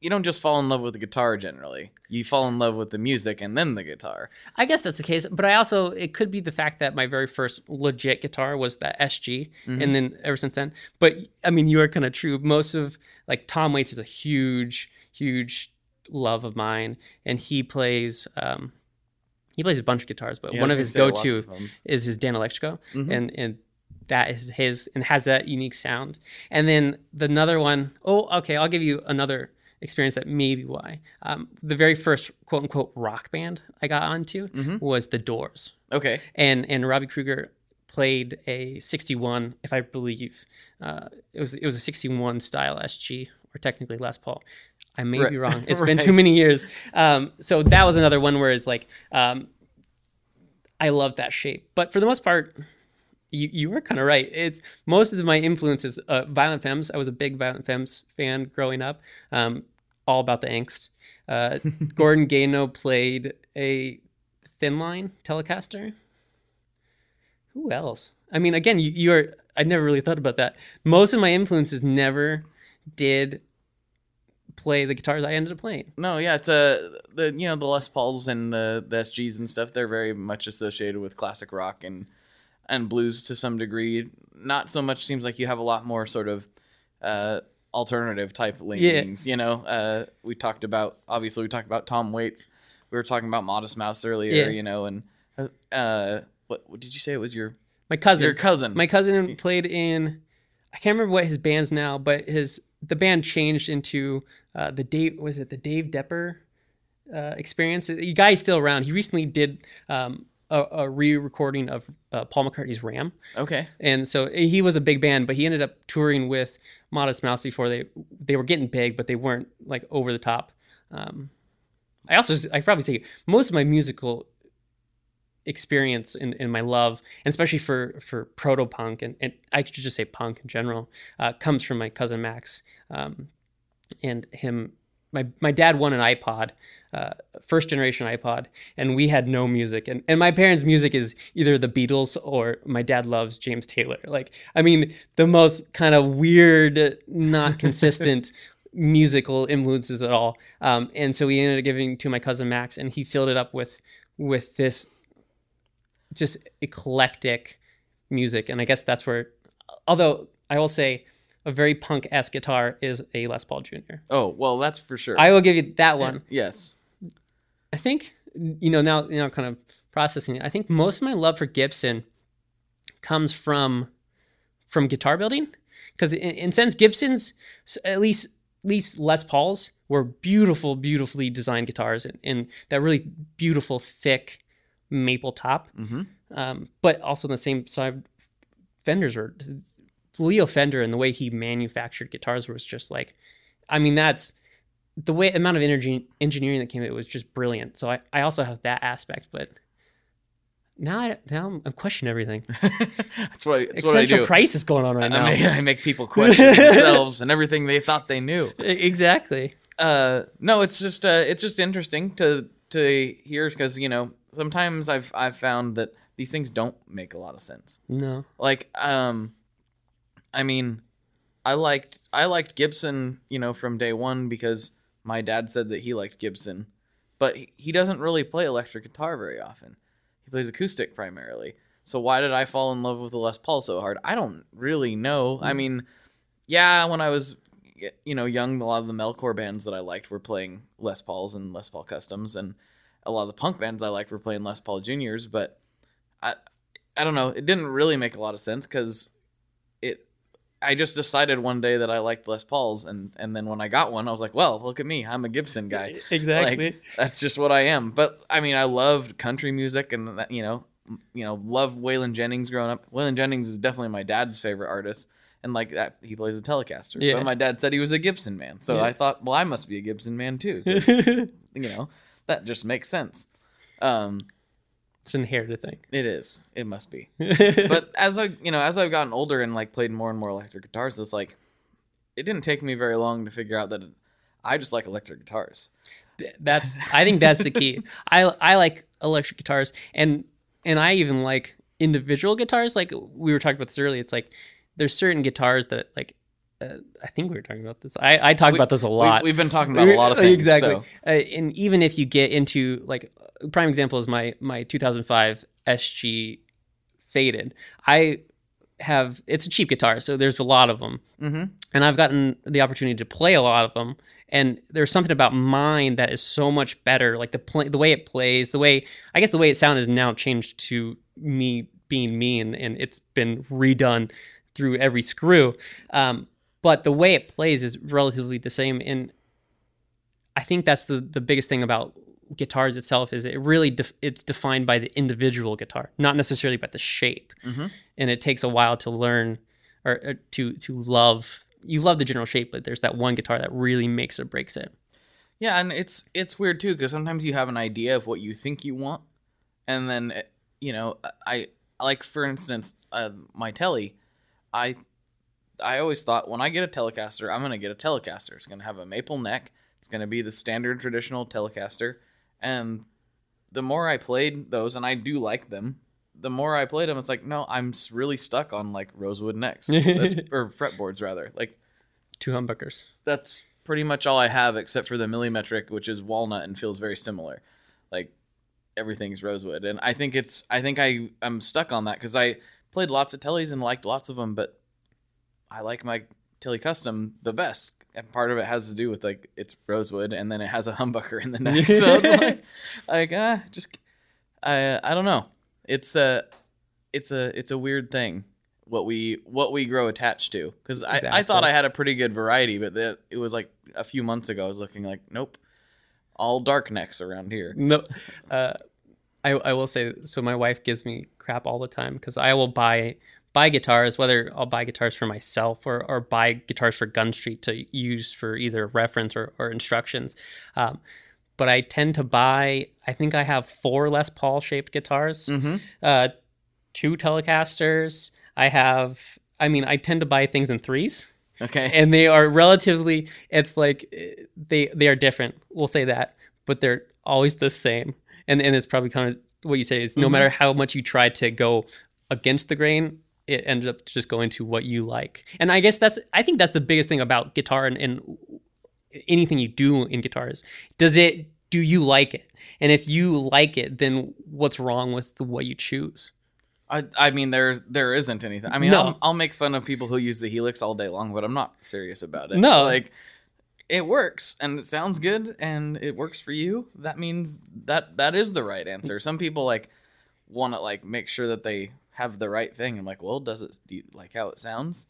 you don't just fall in love with the guitar generally. You fall in love with the music and then the guitar. I guess that's the case, but I also, it could be the fact that my very first legit guitar was the S G, mm-hmm. and then ever since then. But I mean, you are kind of true. Most of, like, Tom Waits is a huge, huge love of mine, and he plays, um, he plays a bunch of guitars, but yeah, one of his go-to of is his Dan Electrico, mm-hmm. and and that is his, and has that unique sound. And then the another one, oh, okay, I'll give you another experience that may be why. Um, the very first quote unquote rock band I got onto mm-hmm. was The Doors. Okay. And and Robbie Krieger played a sixty-one, if I believe, uh, it was it was a sixty-one style S G, or technically Les Paul. I may right. be wrong. It's right. been too many years. Um, so that was another one where it's like, um, I love that shape. But for the most part, you you were kind of right. It's most of my influences. Uh, Violent Femmes. I was a big Violent Femmes fan growing up. Um, all about the angst. Uh, Gordon Gano played a Thin Line Telecaster. Who else? I mean, again, you, you are. I never really thought about that. Most of my influences never did play the guitars I ended up playing. No, yeah, it's a the you know the Les Pauls and the, the S Gs and stuff. They're very much associated with classic rock and and blues to some degree. Not so much. Seems like you have a lot more sort of uh, alternative type leanings. Yeah. You know, uh, we talked about obviously we talked about Tom Waits. We were talking about Modest Mouse earlier. Yeah. You know, and uh, what, what did you say? It was your my cousin. Your cousin. My cousin played in. I can't remember what his band's now, but his the band changed into uh, the Dave. Was it the Dave Depper uh, Experience? The guy's still around. He recently did um, a, a re-recording of uh, Paul McCartney's Ram. Okay. And so he was a big band, but he ended up touring with Modest Mouse before they they were getting big, but they weren't like over the top. Um, I also I probably say most of my musical experience in, in my love, and especially for for proto punk and, and I should just say punk in general, uh, comes from my cousin Max, um, and him. My my dad won an iPod, uh, first generation iPod, and we had no music. And and my parents' music is either the Beatles or my dad loves James Taylor. Like, I mean, the most kind of weird, not consistent musical influences at all. Um, and so we ended up giving to my cousin Max, and he filled it up with with this just eclectic music. And I guess that's where, although I will say, a very punk-esque guitar is a Les Paul Junior Oh, well, that's for sure. I will give you that one. Yes. I think, you know, now, you know, kind of processing it, I think most of my love for Gibson comes from from guitar building. Because in, in a sense, Gibson's, at least, at least Les Paul's, were beautiful, beautifully designed guitars. And, and that really beautiful, thick maple top. Mm-hmm. Um, but also on the same side, Fenders were... Leo Fender and the way he manufactured guitars was just like, I mean, that's the way amount of energy engineering that came. It was just brilliant. So I, I also have that aspect, but now I now I'm questioning everything. that's what I, that's Essential what I do. Crisis is going on right I now. Make, I make people question themselves and everything they thought they knew. Exactly. Uh, no, it's just uh, it's just interesting to to hear because you know sometimes I've I've found that these things don't make a lot of sense. No, like um. I mean, I liked I liked Gibson, you know, from day one because my dad said that he liked Gibson, but he doesn't really play electric guitar very often. He plays acoustic primarily. So why did I fall in love with the Les Paul so hard? I don't really know. Mm. I mean, yeah, when I was, you know, young, a lot of the metalcore bands that I liked were playing Les Pauls and Les Paul Customs, and a lot of the punk bands I liked were playing Les Paul Juniors. But I, I don't know. It didn't really make a lot of sense because it. I just decided one day that I liked Les Pauls, and, and then when I got one, I was like, well, look at me. I'm a Gibson guy. Exactly. Like, that's just what I am. But, I mean, I loved country music, and, that, you know, you know, loved Waylon Jennings growing up. Waylon Jennings is definitely my dad's favorite artist, and, like, that he plays a Telecaster. Yeah. But my dad said he was a Gibson man, so yeah. I thought, well, I must be a Gibson man, too. You know, that just makes sense. Um It's an inherited thing. It is. It must be. But as I, you know, as I've gotten older and like played more and more electric guitars, it's like it didn't take me very long to figure out that I just like electric guitars. That's. I think that's the key. I I like electric guitars, and and I even like individual guitars. Like we were talking about this earlier. It's like there's certain guitars that like uh, I think we were talking about this. I, I talk We- about this a lot. We, we've been talking about a lot of things. Exactly. So. Uh, and even if you get into like a prime example is my my two thousand five S G Faded. I have it's a cheap guitar, so there's a lot of them, Mm-hmm. and I've gotten the opportunity to play a lot of them. And there's something about mine that is so much better. Like the play, the way it plays, the way I guess the way it sounds is now changed to me being me, and, and it's been redone through every screw. Um, but the way it plays is relatively the same. And I think that's the, the biggest thing about guitars itself is it really def- it's defined by the individual guitar, not necessarily by the shape. Mm-hmm. And it takes a while to learn or, or to to love. You love the general shape, but there's that one guitar that really makes or breaks it. Yeah, and it's it's weird too because sometimes you have an idea of what you think you want, and then you know I like for instance uh, my Tele, I I always thought when I get a Telecaster I'm gonna get a Telecaster. It's gonna have a maple neck. It's gonna be the standard traditional Telecaster, and the more I played those, and I do like them, the more I played them, it's like no, I'm really stuck on like rosewood necks that's, or fretboards rather. Like Two humbuckers. that's pretty much all I have except for the millimetric, which is walnut and feels very similar. Like everything's rosewood, and I think it's I think I I'm stuck on that because I played lots of Teles and liked lots of them, but I like my Tele Custom the best, and part of it has to do with like it's rosewood, and then it has a humbucker in the neck, so it's like like ah just I I don't know. It's a it's a it's a weird thing what we what we grow attached to because I, I Exactly. thought I had a pretty good variety, but the, it was like a few months ago I was looking like nope, all dark necks around here. No, uh, I I will say so. My wife gives me crap all the time because I will buy buy guitars, whether I'll buy guitars for myself or or buy guitars for Gun Street to use for either reference or, or instructions. Um, but I tend to buy. I think I have four Les Paul shaped guitars, Mm-hmm. uh, two Telecasters. I have. I mean, I tend to buy things in threes. Okay. And they are relatively it's like eh, they they are different, we'll say that, but they're always the same. And and it's probably kind of what you say is no Mhm. matter how much you try to go against the grain, it ended up just going to what you like. And I guess that's I think that's the biggest thing about guitar and, and anything you do in guitars. Does it do you like it? And if you like it, then what's wrong with what you choose? I I mean there there isn't anything. I mean No. I'll, I'll make fun of people who use the Helix all day long, but I'm not serious about it. No. like it works and it sounds good and it works for you. That means that that is the right answer. Some people like want to like make sure that they have the right thing. I'm like, well, does it do you like how it sounds?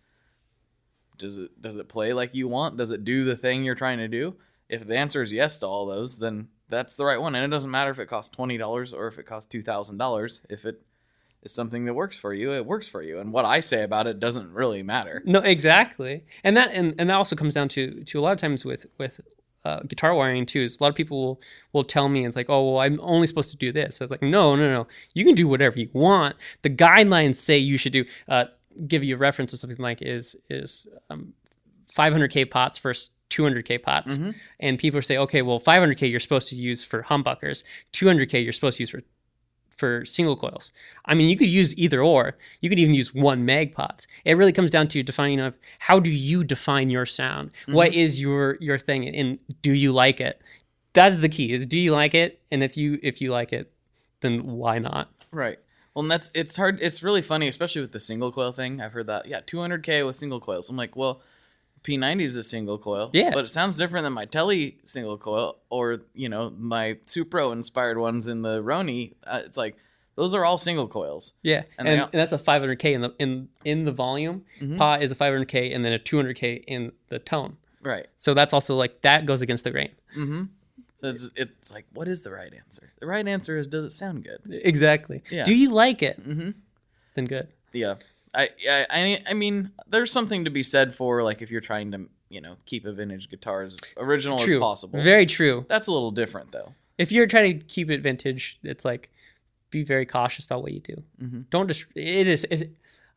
Does it does it play like you want? Does it do the thing you're trying to do? If the answer is yes to all those, then that's the right one. And it doesn't matter if it costs twenty dollars or if it costs two thousand dollars. If it is something that works for you, it works for you. And what I say about it doesn't really matter. No, exactly, and that and, and that also comes down to to a lot of times with with uh, guitar wiring too. Is a lot of people will, will tell me it's like, oh, well, I'm only supposed to do this. I was like, no, no, no, you can do whatever you want. The guidelines say you should do. Uh, give you a reference of something like is is um, five hundred K pots versus two hundred K pots, Mhm. and people say, okay, well, five hundred K you're supposed to use for humbuckers, two hundred K you're supposed to use for for single coils. I mean, you could use either or. You could even use one meg pots. It really comes down to defining of how do you define your sound? Mm-hmm. What is your your thing, and do you like it? That's the key. Is do you like it? And if you if you like it, then why not? Right. Well, and that's it's hard. It's really funny, especially with the single coil thing. I've heard that. Yeah, two hundred K with single coils. I'm like, well, P ninety is a single coil. Yeah. But it sounds different than my Tele single coil or, you know, my Supro inspired ones in the Roni. Uh, it's like, those are all single coils. Yeah, And and, they and, all- that's a five hundred K in the in in the volume. Mhm. Pot is a five hundred K, and then a two hundred K in the tone. Right. So that's also like that goes against the grain. Mm-hmm. So it's, it's like, what is the right answer? The right answer is, does it sound good? Exactly. Yeah. Do you like it? Mm-hmm. Then good. Yeah. I, I I I mean, there's something to be said for like if you're trying to, you know, keep a vintage guitar as original True. as possible. Very true. That's a little different though. If you're trying to keep it vintage, it's like be very cautious about what you do. Mhm. Don't just. It is. It,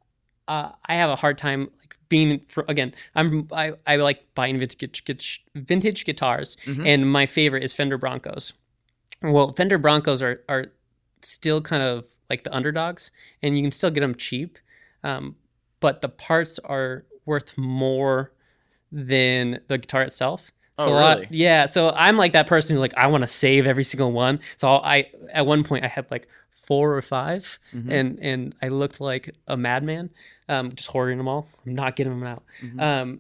uh, I have a hard time like being for again. I'm I, I like buying vintage vintage, vintage guitars, Mhm. and my favorite is Fender Broncos. Well, Fender Broncos are are still kind of like the underdogs, and you can still get them cheap, um, but the parts are worth more than the guitar itself. So Oh, a lot, really? yeah. So I'm like that person who like I want to save every single one. So I at one point I had like four or five, Mhm. and and I looked like a madman, um, just hoarding them all. I'm not getting them out. Mhm. Um,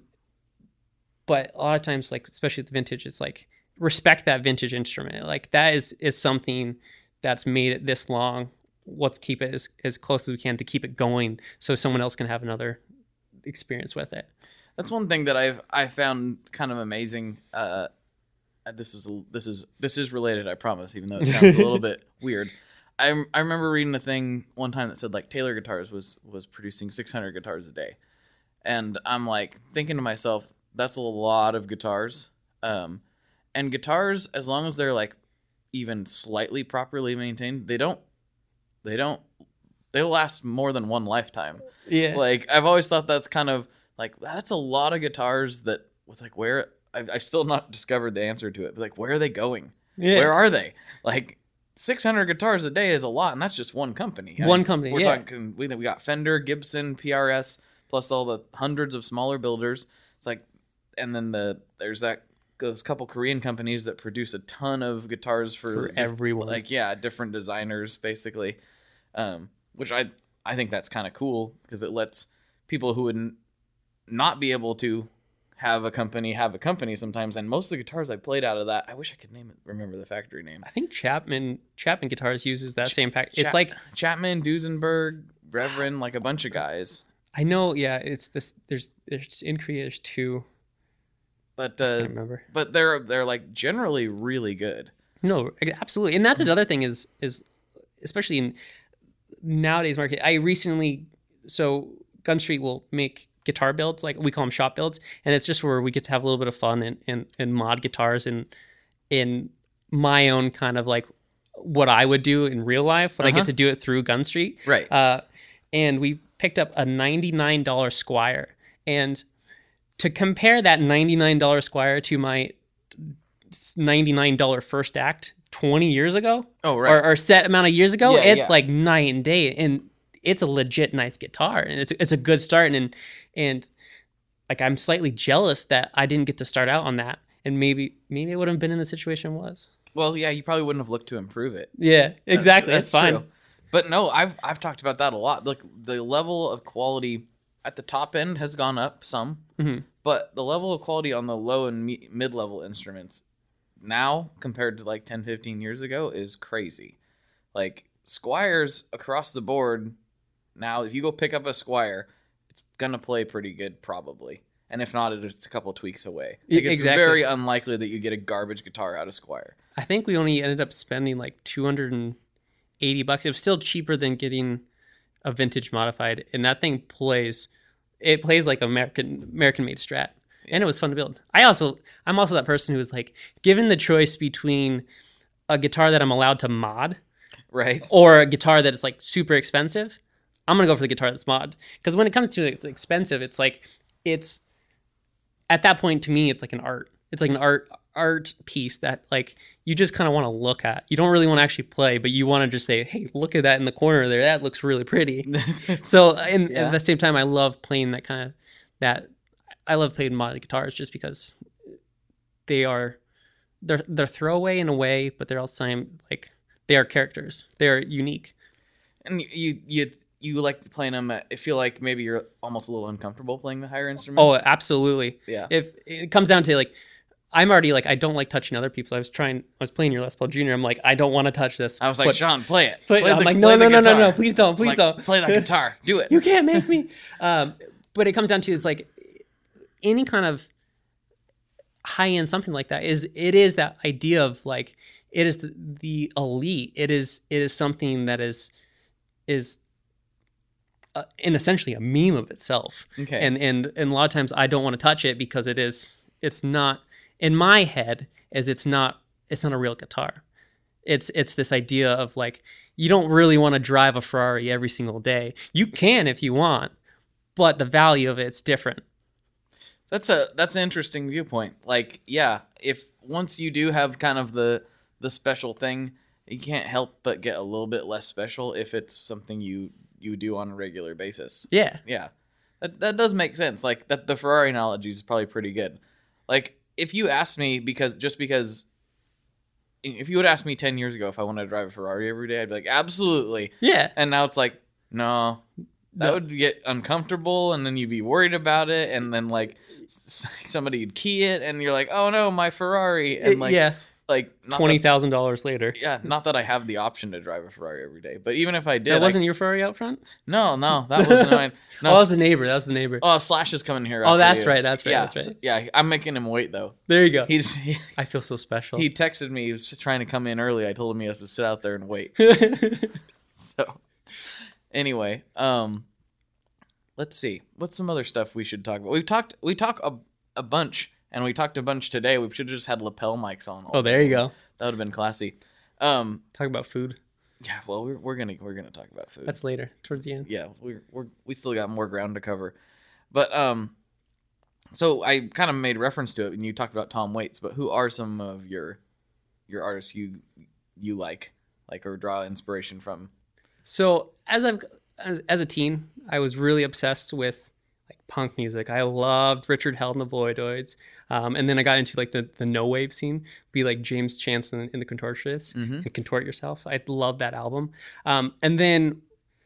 but a lot of times, like especially with the vintage, it's like respect that vintage instrument. Like that is is something that's made it this long. Let's keep it as, as close as we can to keep it going, so someone else can have another experience with it. That's one thing that I've I found kind of amazing. Uh, this is a, this is this is related, I promise, even though it sounds a little bit weird. I I remember reading a thing one time that said like Taylor Guitars was was producing six hundred guitars a day, and I'm like thinking to myself, that's a lot of guitars. Um, and guitars, as long as they're like even slightly properly maintained, they don't they don't they'll last more than one lifetime. Yeah, Like I've always thought that's kind of like that's a lot of guitars that was like where I've, I've still not discovered the answer to it. But like where are they going? yeah. Where are they? Like six hundred guitars a day is a lot, and that's just one company. I One mean, company, We're yeah. talking we we got Fender, Gibson, P R S, plus all the hundreds of smaller builders. It's like, and then the there's that those couple Korean companies that produce a ton of guitars for, For diff- everyone. Like yeah, different designers basically, um, which I I think that's kind of cool because it lets people who would n- not be able to have a company have a company sometimes. And most of the guitars I played out of that, I wish I could name it, remember the factory name. I think Chapman Chapman Guitars uses that same pack. Chap- It's like Chapman, Duesenberg, Reverend, like a bunch of guys. I know, yeah. It's this. There's there's in Korea. There's two. But I uh, can't remember. but they're they're like generally really good. No, absolutely, and that's another thing is is especially in nowadays market. I recently so Gun Street will make guitar builds, like we call them shop builds, and it's just where we get to have a little bit of fun and and, and mod guitars and in my own kind of like what I would do in real life, but I Uh-huh. get to do it through Gun Street. Right. Uh, and we picked up a ninety-nine dollars Squire, and to compare that ninety-nine dollars Squire to my ninety-nine dollars First Act twenty years ago, Oh, right. or, or set amount of years ago, Yeah, it's yeah. like night and day, and it's a legit nice guitar, and it's it's a good start, and and like I'm slightly jealous that I didn't get to start out on that, and maybe maybe I would have been in the situation I was. Well, yeah, you probably wouldn't have looked to improve it. Yeah, exactly. That's, fine. true. But no, I've I've talked about that a lot. Like the level of quality at the top end has gone up some, Mhm. but the level of quality on the low and me- mid-level instruments now compared to like ten, fifteen years ago is crazy. Like Squires across the board now, if you go pick up a Squire, it's gonna play pretty good probably. And if not, it's a couple tweaks away. E- Like, it's exactly. very unlikely that you get a garbage guitar out of Squire. I think we only ended up spending like two hundred eighty bucks. It was still cheaper than getting a vintage modified, and that thing plays. It plays like American American made Strat, and it was fun to build. I also I'm also that person who is like, given the choice between a guitar that I'm allowed to mod Right? or a guitar that is like super expensive, I'm gonna go for the guitar that's mod. Because when it comes to it's expensive, it's like it's at that point to me it's like an art. It's like an art art piece that like you just kind of want to look at. You don't really want to actually play, but you want to just say, "Hey, look at that in the corner there. That looks really pretty." So, and Yeah. at the same time, I love playing that kind of that. I love playing modded guitars just because they are they're they're throwaway in a way, but they're also time like they are characters. They are unique. And you you you like playing them. At, I feel like maybe you're almost a little uncomfortable playing the higher instruments. Oh, absolutely. yeah. If it comes down to like, I'm already like I don't like touching other people. I was trying. I was playing your Les Paul Junior I'm like I don't want to touch this. I was like, But- Sean, play it. but Play I'm the- like, play no, the no, no, no, guitar." no, please don't, please Like, don't. play that guitar. Do it. You can't make me. Um, but it comes down to is like any kind of high end something like that is it is that idea of like it is the, the elite. It is it is something that is is uh, in essentially a meme of itself. Okay. And and and a lot of times I don't want to touch it because it is it's not in my head as it's not it's not a real guitar. It's it's this idea of like you don't really want to drive a Ferrari every single day. You can if you want, but the value of it's different. That's a that's an interesting viewpoint. Like, yeah, if once you do have kind of the the special thing, you can't help but get a little bit less special if it's something you you do on a regular basis. Yeah. Yeah, That, that does make sense. Like that, the Ferrari analogy is probably pretty good. Like if you asked me, because just because, if you would ask me ten years ago if I wanted to drive a Ferrari every day, I'd be like, absolutely. Yeah. And now it's like, no, that No. would get uncomfortable, and then you'd be worried about it, and then like s- somebody would key it, and you're like, oh no, my Ferrari, and like, yeah. like not Twenty that, thousand dollars later. yeah, not that I have the option to drive a Ferrari every day, but even if I did, That wasn't I, your Ferrari out front? no, no, that wasn't mine. No, oh, that was the neighbor. That was the neighbor. oh, Slash is coming here. Oh, after that's you. right, that's right, Yeah, that's right. so- yeah, I'm making him wait though. There you go. He's he, I feel so special. he texted me. He was just trying to come in early. I told him he has to sit out there and wait. So, anyway, um, let's see. What's some other stuff we should talk about? We've talked. We talk a, a bunch, and we talked a bunch today. We should have just had lapel mics on. oh, there you go. That would have been classy. Um, Talk about food. yeah. Well, we're we're gonna we're gonna talk about food. That's later, towards the end. yeah. We're we're we still got more ground to cover, but um, so I kind of made reference to it, and you talked about Tom Waits. But who are some of your your artists you you like, like or draw inspiration from? So as I've as, as a teen, I was really obsessed with like punk music. I loved Richard Hell and the Voidoids, um, and then I got into like the the no wave scene, be like James Chance in, in the Contortionists Mhm. and Contort Yourself. I love that album. Um, and then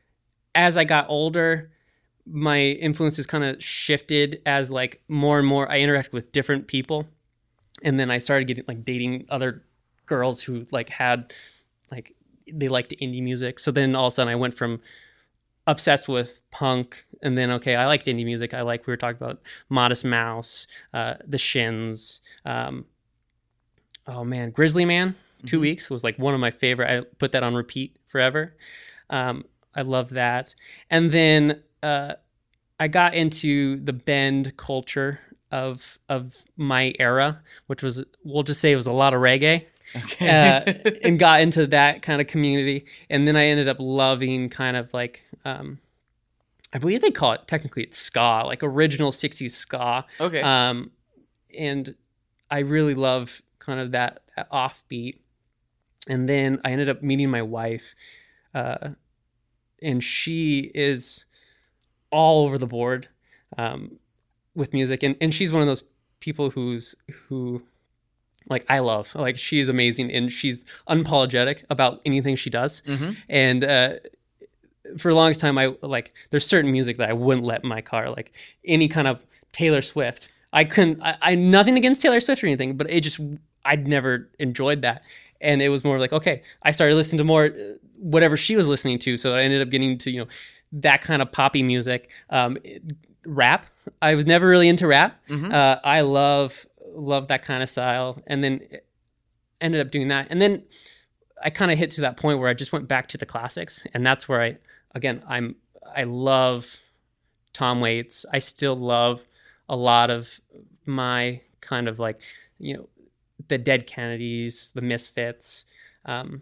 as I got older, my influences kind of shifted as like more and more I interacted with different people, and then I started getting like dating other girls who like had like they liked indie music. So then all of a sudden I went from obsessed with punk, and then okay, I liked indie music. I like we were talking about Modest Mouse, uh, the Shins. Um, oh man, Grizzly Man. Two Mhm. Weeks was like one of my favorite. I put that on repeat forever. Um, I love that. And then uh, I got into the bend culture of of my era, which was we'll just say it was a lot of reggae. Okay. uh, and got into that kind of community. And then I ended up loving kind of like, um, I believe they call it, technically it's ska, like original sixties ska. okay. Um, and I really love kind of that, that offbeat. And then I ended up meeting my wife, uh, and she is all over the board um, with music. And, and she's one of those people who's, who, like I love, like she's amazing and she's unapologetic about anything she does. Mhm. And uh, for the longest time, I like there's certain music that I wouldn't let in my car, like any kind of Taylor Swift. I couldn't. I, I nothing against Taylor Swift or anything, but it just I'd never enjoyed that. And it was more like okay, I started listening to more uh, whatever she was listening to, so I ended up getting to you know that kind of poppy music, um, rap. I was never really into rap. Mhm. Uh, I love. love that kind of style, and then ended up doing that. And then I kind of hit to that point where I just went back to the classics, and that's where I again I'm I love Tom Waits. I still love a lot of my kind of like you know the Dead Kennedys, the Misfits, um,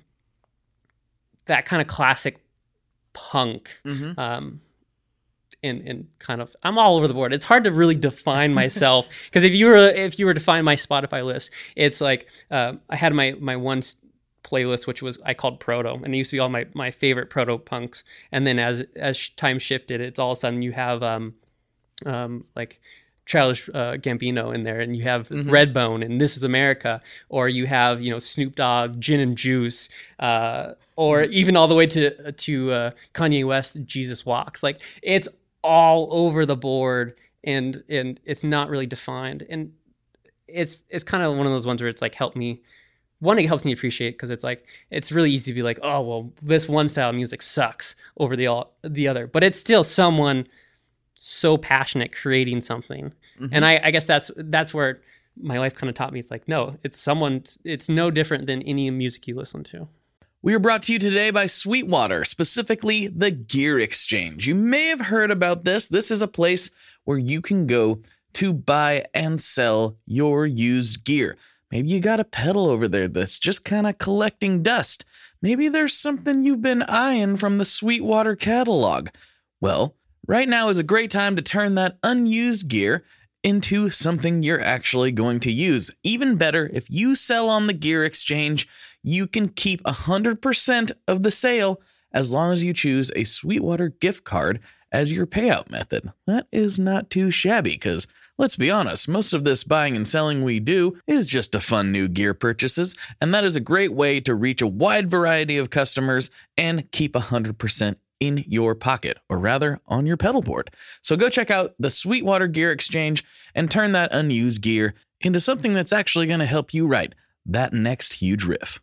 that kind of classic punk. Mhm. Um, And, and kind of I'm all over the board. It's hard to really define myself because if you were if you were to find my Spotify list, it's like uh, I had my my one s- playlist which was I called Proto, and it used to be all my, my favorite proto punks. And then as as time shifted, it's all of a sudden you have um um like Childish uh, Gambino in there, and you have Mhm. Redbone and This Is America, or you have you know Snoop Dogg, Gin and Juice, uh, or even all the way to to uh, Kanye West, Jesus Walks. Like it's all over the board, and and it's not really defined, and it's it's kind of one of those ones where it's like help me one it helps me appreciate because it's like it's really easy to be like oh well this one style of music sucks over the all the other, but it's still someone so passionate creating something. Mhm. And I, I guess that's that's where my life kind of taught me it's like no it's someone it's no different than any music you listen to. We are brought to you today by Sweetwater, specifically the Gear Exchange. You may have heard about this. This is a place where you can go to buy and sell your used gear. Maybe you got a pedal over there that's just kind of collecting dust. Maybe there's something you've been eyeing from the Sweetwater catalog. Well, right now is a great time to turn that unused gear into something you're actually going to use. Even better, if you sell on the Gear Exchange, you can keep one hundred percent of the sale as long as you choose a Sweetwater gift card as your payout method. That is not too shabby because, let's be honest, most of this buying and selling we do is just to fund new gear purchases, and that is a great way to reach a wide variety of customers and keep one hundred percent in your pocket, or rather on your pedal board. So go check out the Sweetwater Gear Exchange and turn that unused gear into something that's actually going to help you write that next huge riff.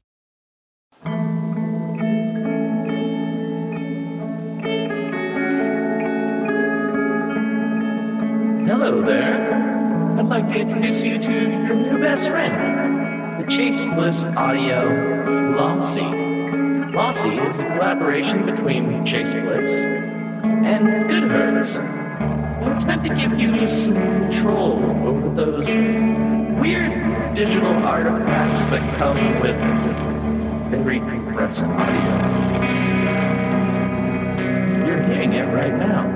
Hello there. I'd like to introduce you to your new best friend, the Chase Bliss Audio Lossy. Lossy is a collaboration between Chase Bliss and Goodhertz. And it's meant to give you some control over those weird digital artifacts that come with very compressed audio. You're hearing it right now.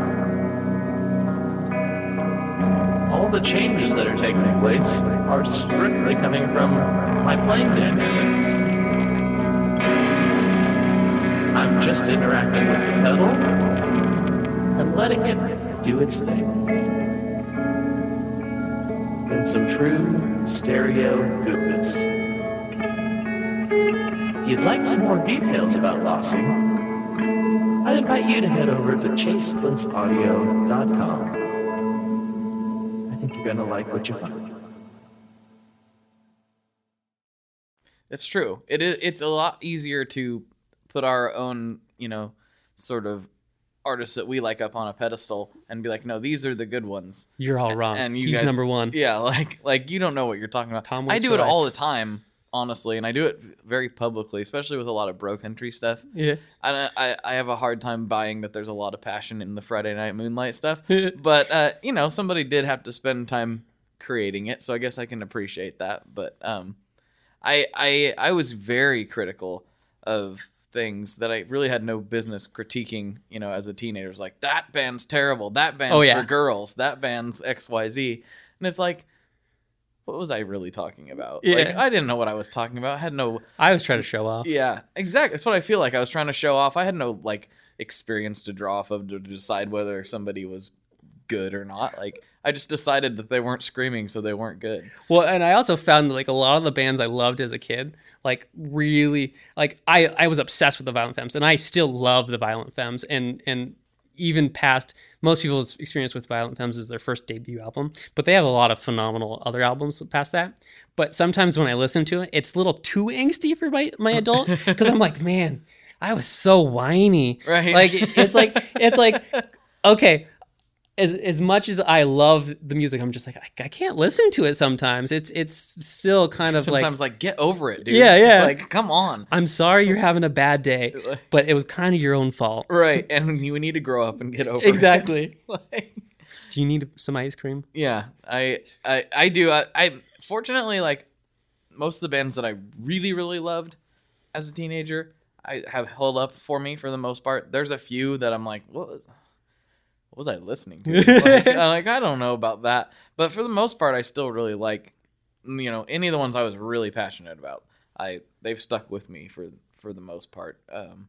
All the changes that are taking place are strictly coming from my playing dynamics. I'm just interacting with the pedal and letting it do its thing. In some true stereo goodness. If you'd like some more details about Lossy, I'd invite you to head over to chase bliss audio dot com. I think you're going to like what you find. It's true. It is. It's a lot easier to put our own, you know, sort of artists that we like up on a pedestal and be like, no, these are the good ones. You're all wrong. And you He's guys, number one. Yeah, like like you don't know what you're talking about. Tom I do it right. all the time, honestly, and I do it very publicly, especially with a lot of bro country stuff. Yeah. I, I I have a hard time buying that there's a lot of passion in the Friday Night Moonlight stuff. But uh, you know, somebody did have to spend time creating it, so I guess I can appreciate that. But um, I I I was very critical of things that I really had no business critiquing, you know, as a teenager. It was like, that band's terrible. That band's Oh, yeah. for girls. That band's X Y Z. And it's like, what was I really talking about? Yeah. Like, I didn't know what I was talking about. I had no... I was trying to show off. Yeah, exactly. That's what I feel like. I was trying to show off. I had no, like, experience to draw off of to decide whether somebody was good or not. Like, I just decided that they weren't screaming, so they weren't good. Well, and I also found that, like, a lot of the bands I loved as a kid, like, really, like, I, I was obsessed with the Violent Femmes, and I still love the Violent Femmes, and and even past, most people's experience with Violent Femmes is their first debut album, but they have a lot of phenomenal other albums past that. But sometimes when I listen to it, it's a little too angsty for my, my adult, because I'm like, man, I was so whiny. Right. Like, it's like, it's like, okay, As as much as I love the music, I'm just like, I, I can't listen to it sometimes. It's it's still kind of like... Sometimes, like, get over it, dude. Yeah, yeah. Like, come on. I'm sorry you're having a bad day, but it was kind of your own fault. Right, and you need to grow up and get over Exactly. it. Like, Do you need some ice cream? yeah, I I, I do. I, I fortunately, like, most of the bands that I really, really loved as a teenager, I have held up for me for the most part. There's a few that I'm like, what was... What was I listening to? Like, I'm like, I don't know about that. But for the most part, I still really like, you know, any of the ones I was really passionate about. I they've stuck with me for for the most part. Um,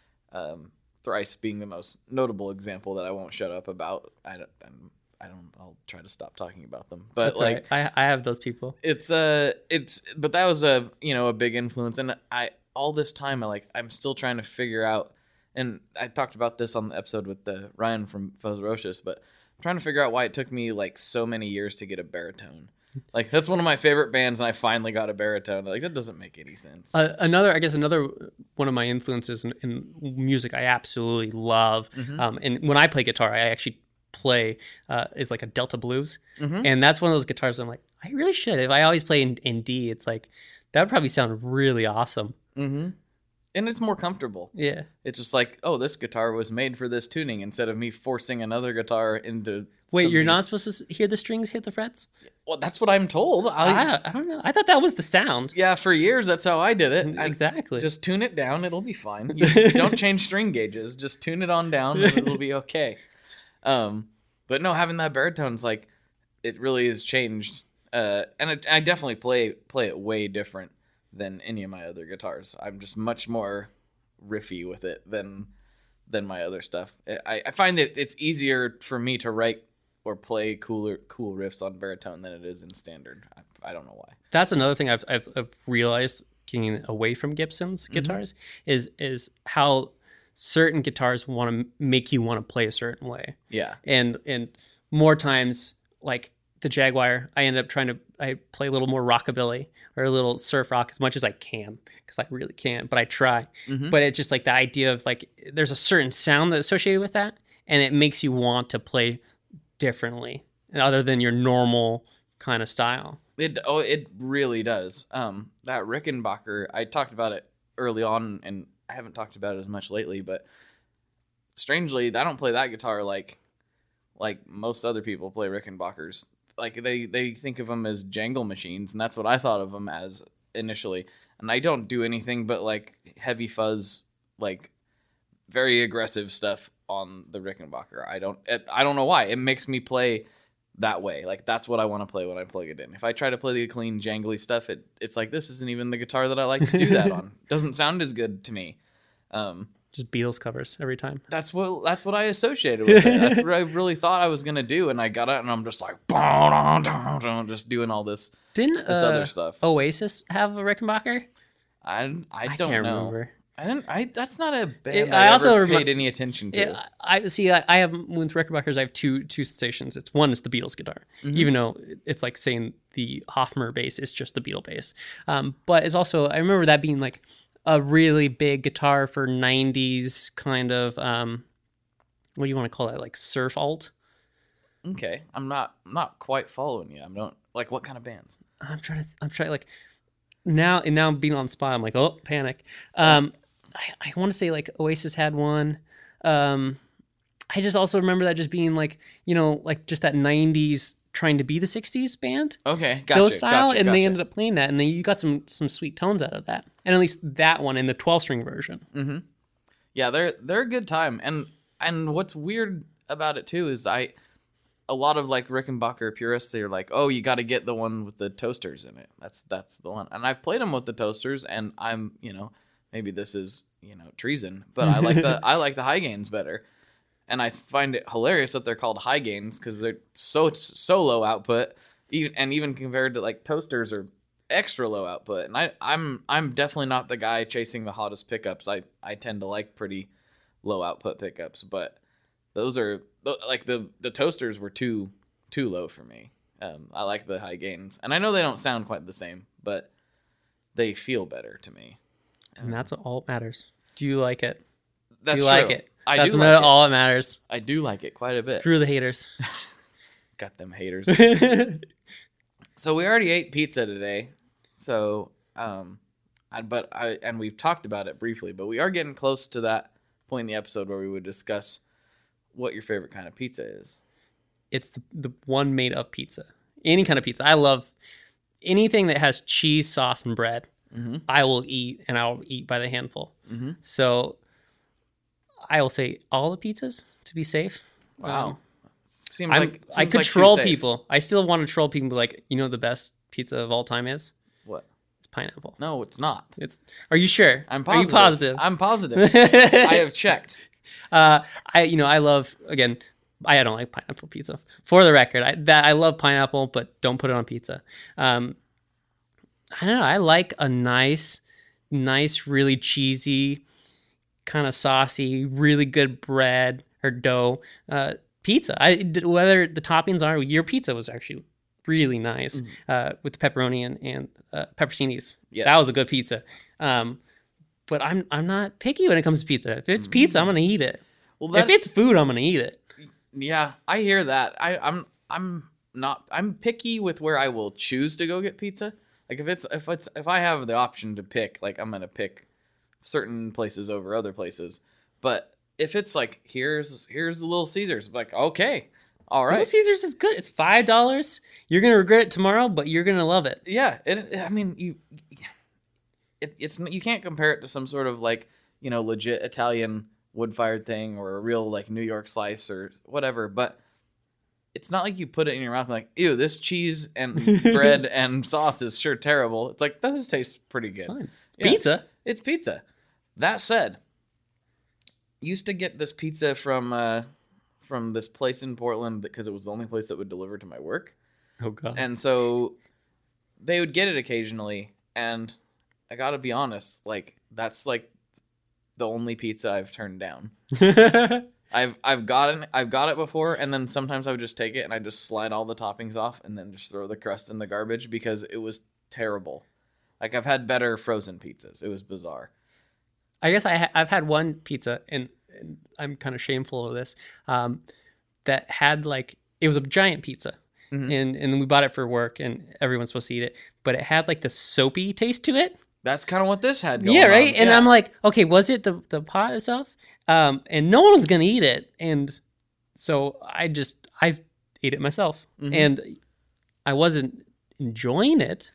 um, Thrice being the most notable example that I won't shut up about. I don't, I'm, I don't. I'll try to stop talking about them. But That's like, right. I I have those people. it's uh, it's but that was a you know a big influence, and I all this time I like I'm still trying to figure out. And I talked about this on the episode with the Ryan from Fuzz but I'm trying to figure out why it took me like so many years to get a baritone. Like, that's one of my favorite bands, and I finally got a baritone. Like, that doesn't make any sense. Uh, another, I guess, another one of my influences in, in music I absolutely love. Mhm. Um, and when I play guitar, I actually play uh, is like a Delta blues, Mhm. and that's one of those guitars that I'm like, I really should. If I always play in, in D, it's like that would probably sound really awesome. Mm-hmm. And it's more comfortable. Yeah. It's just like, oh, this guitar was made for this tuning instead of me forcing another guitar into. Wait, you're something- not supposed to hear the strings hit the frets? Well, that's what I'm told. I, I, I don't know. I thought that was the sound. yeah, for years that's how I did it. I- Exactly. just tune it down; it'll be fine. You, you don't change string gauges; just tune it on down, and it'll be okay. Um, but no, having that baritone's like, it really has changed. Uh, and it, I definitely play play it way different than any of my other guitars. I'm just much more riffy with it than than my other stuff. I, I find that it's easier for me to write or play cooler cool riffs on baritone than it is in standard. I, I don't know why. That's another thing I've I've, I've realized getting away from Gibson's guitars mm-hmm. is is how certain guitars want to make you want to play a certain way. Yeah. And and more times, like the Jaguar, I end up trying to I play a little more rockabilly or a little surf rock as much as I can, because I really can't, but I try. Mm-hmm. But it's just like the idea of like there's a certain sound that's associated with that, and it makes you want to play differently other than your normal kind of style. It oh it really does. Um, that Rickenbacker, I talked about it early on, and I haven't talked about it as much lately, but strangely, I don't play that guitar like like most other people play Rickenbackers. Like they, they think of them as jangle machines, and that's what I thought of them as initially. And I don't do anything but like heavy fuzz, like very aggressive stuff on the Rickenbacker. I don't it, I don't know why. It makes me play that way. Like that's what I want to play when I plug it in. If I try to play the clean jangly stuff, it it's like this isn't even the guitar that I like to do that on. Doesn't sound as good to me. Um, just Beatles covers every time. That's what that's what I associated with it. That's what I really thought I was gonna do, and I got it, and I'm just like, just doing all this, Didn't this uh, other stuff. Oasis have a Rickenbacker? I I don't I can't know. remember. I didn't. I that's not a band It- I, I ever also paid remi- any attention to. It, I see. I, I have with Rickenbackers. I have two two sensations. It's one is the Beatles guitar, Mm-hmm. even though it's like saying the Hofmer bass is just the Beatle bass. Um, but it's also I remember that being like a really big guitar for nineties kind of um, what do you want to call that? Like surf alt. Okay, I'm not I'm not quite following you. I don't like what kind of bands. I'm trying to. I'm trying like now and now being on the spot. I'm like, oh, panic. Um, I, I want to say like Oasis had one. Um, I just also remember that just being like, you know, like just that nineties trying to be the sixties band. Okay, gotcha. Those style, gotcha, and they gotcha. ended up playing that, and then you got some some sweet tones out of that, and at least that one in the twelve string version. Mm-hmm. Yeah, they're they're a good time, and and what's weird about it too is I, a lot of like Rickenbacker purists, they're like, oh, you got to get the one with the toasters in it. That's that's the one, and I've played them with the toasters, and I'm you know maybe this is you know treason, but I like the I like the high gains better, and I find it hilarious that they're called high gains because they're so so low output, even and even compared to like toasters are extra low output, and I I'm I'm definitely not the guy chasing the hottest pickups. I I tend to like pretty low output pickups, but those are like the the toasters were too too low for me. Um, I like the high gains, and I know they don't sound quite the same, but they feel better to me. And that's all that matters. Do you like it? That's do you true. like it? I That's do about like it. all that matters. I do like it quite a bit. Screw the haters. Got them haters. So we already ate pizza today. So, um, I, but I and we've talked about it briefly, but we are getting close to that point in the episode where we would discuss what your favorite kind of pizza is. It's the, the one made up pizza. Any kind of pizza. I love anything that has cheese, sauce, and bread. Mm-hmm. I will eat, and I'll eat by the handful. Mm-hmm. So I will say all the pizzas to be safe. Wow. Um, Seems I'm- like seems I could like too troll safe. people. I still want to troll people. Like, you know, what the best pizza of all time is What? it's pineapple. No, it's not. It's. Are you sure? I'm Are you positive. positive? I'm positive. I have checked. Uh, I you know I love again. I don't like pineapple pizza. For the record, I that I love pineapple, but don't put it on pizza. Um, I don't know. I like a nice, nice, really cheesy, kind of saucy, really good bread or dough uh, pizza. I whether the toppings are your pizza was actually really nice Mm. uh, with the pepperoni and and uh, pepperoncinis. Yes. That was a good pizza. Um, but I'm I'm not picky when it comes to pizza. If it's pizza, I'm gonna eat it. Well, that, If it's food, I'm gonna eat it. yeah, I hear that. I, I'm I'm not I'm picky with where I will choose to go get pizza. Like if it's if it's if I have the option to pick, like I'm gonna pick certain places over other places. But if it's like here's here's the Little Caesars, I'm like okay, all right, Little Caesars is good. It's five dollars. You're gonna regret it tomorrow, but you're gonna love it. yeah. It, I mean you, it, it's you can't compare it to some sort of like you know legit Italian wood fired thing or a real like New York slice or whatever, but. It's not like you put it in your mouth and like, ew, this cheese and bread and sauce is sure terrible. It's like, those taste pretty It's good. fine. It's Yeah. pizza. It's pizza. That said, used to get this pizza from uh, from this place in Portland because it was the only place that would deliver to my work. Oh god. And so they would get it occasionally, and I gotta be honest, like that's like the only pizza I've turned down. I've I've gotten I've got it before, and then sometimes I would just take it and I just slide all the toppings off and then just throw the crust in the garbage because it was terrible. Like I've had better frozen pizzas. It was bizarre. I guess I ha- I've had one pizza, and, and I'm kind of shameful of this. Um, that had like it was a giant pizza, Mhm. and and we bought it for work, and everyone's supposed to eat it, but it had like the soapy taste to it. That's kind of what this had going Yeah, right. on. And Yeah. I'm like, okay, was it the the pot itself? Um, and no one's gonna eat it, and so I just I ate it myself, Mhm. and I wasn't enjoying it.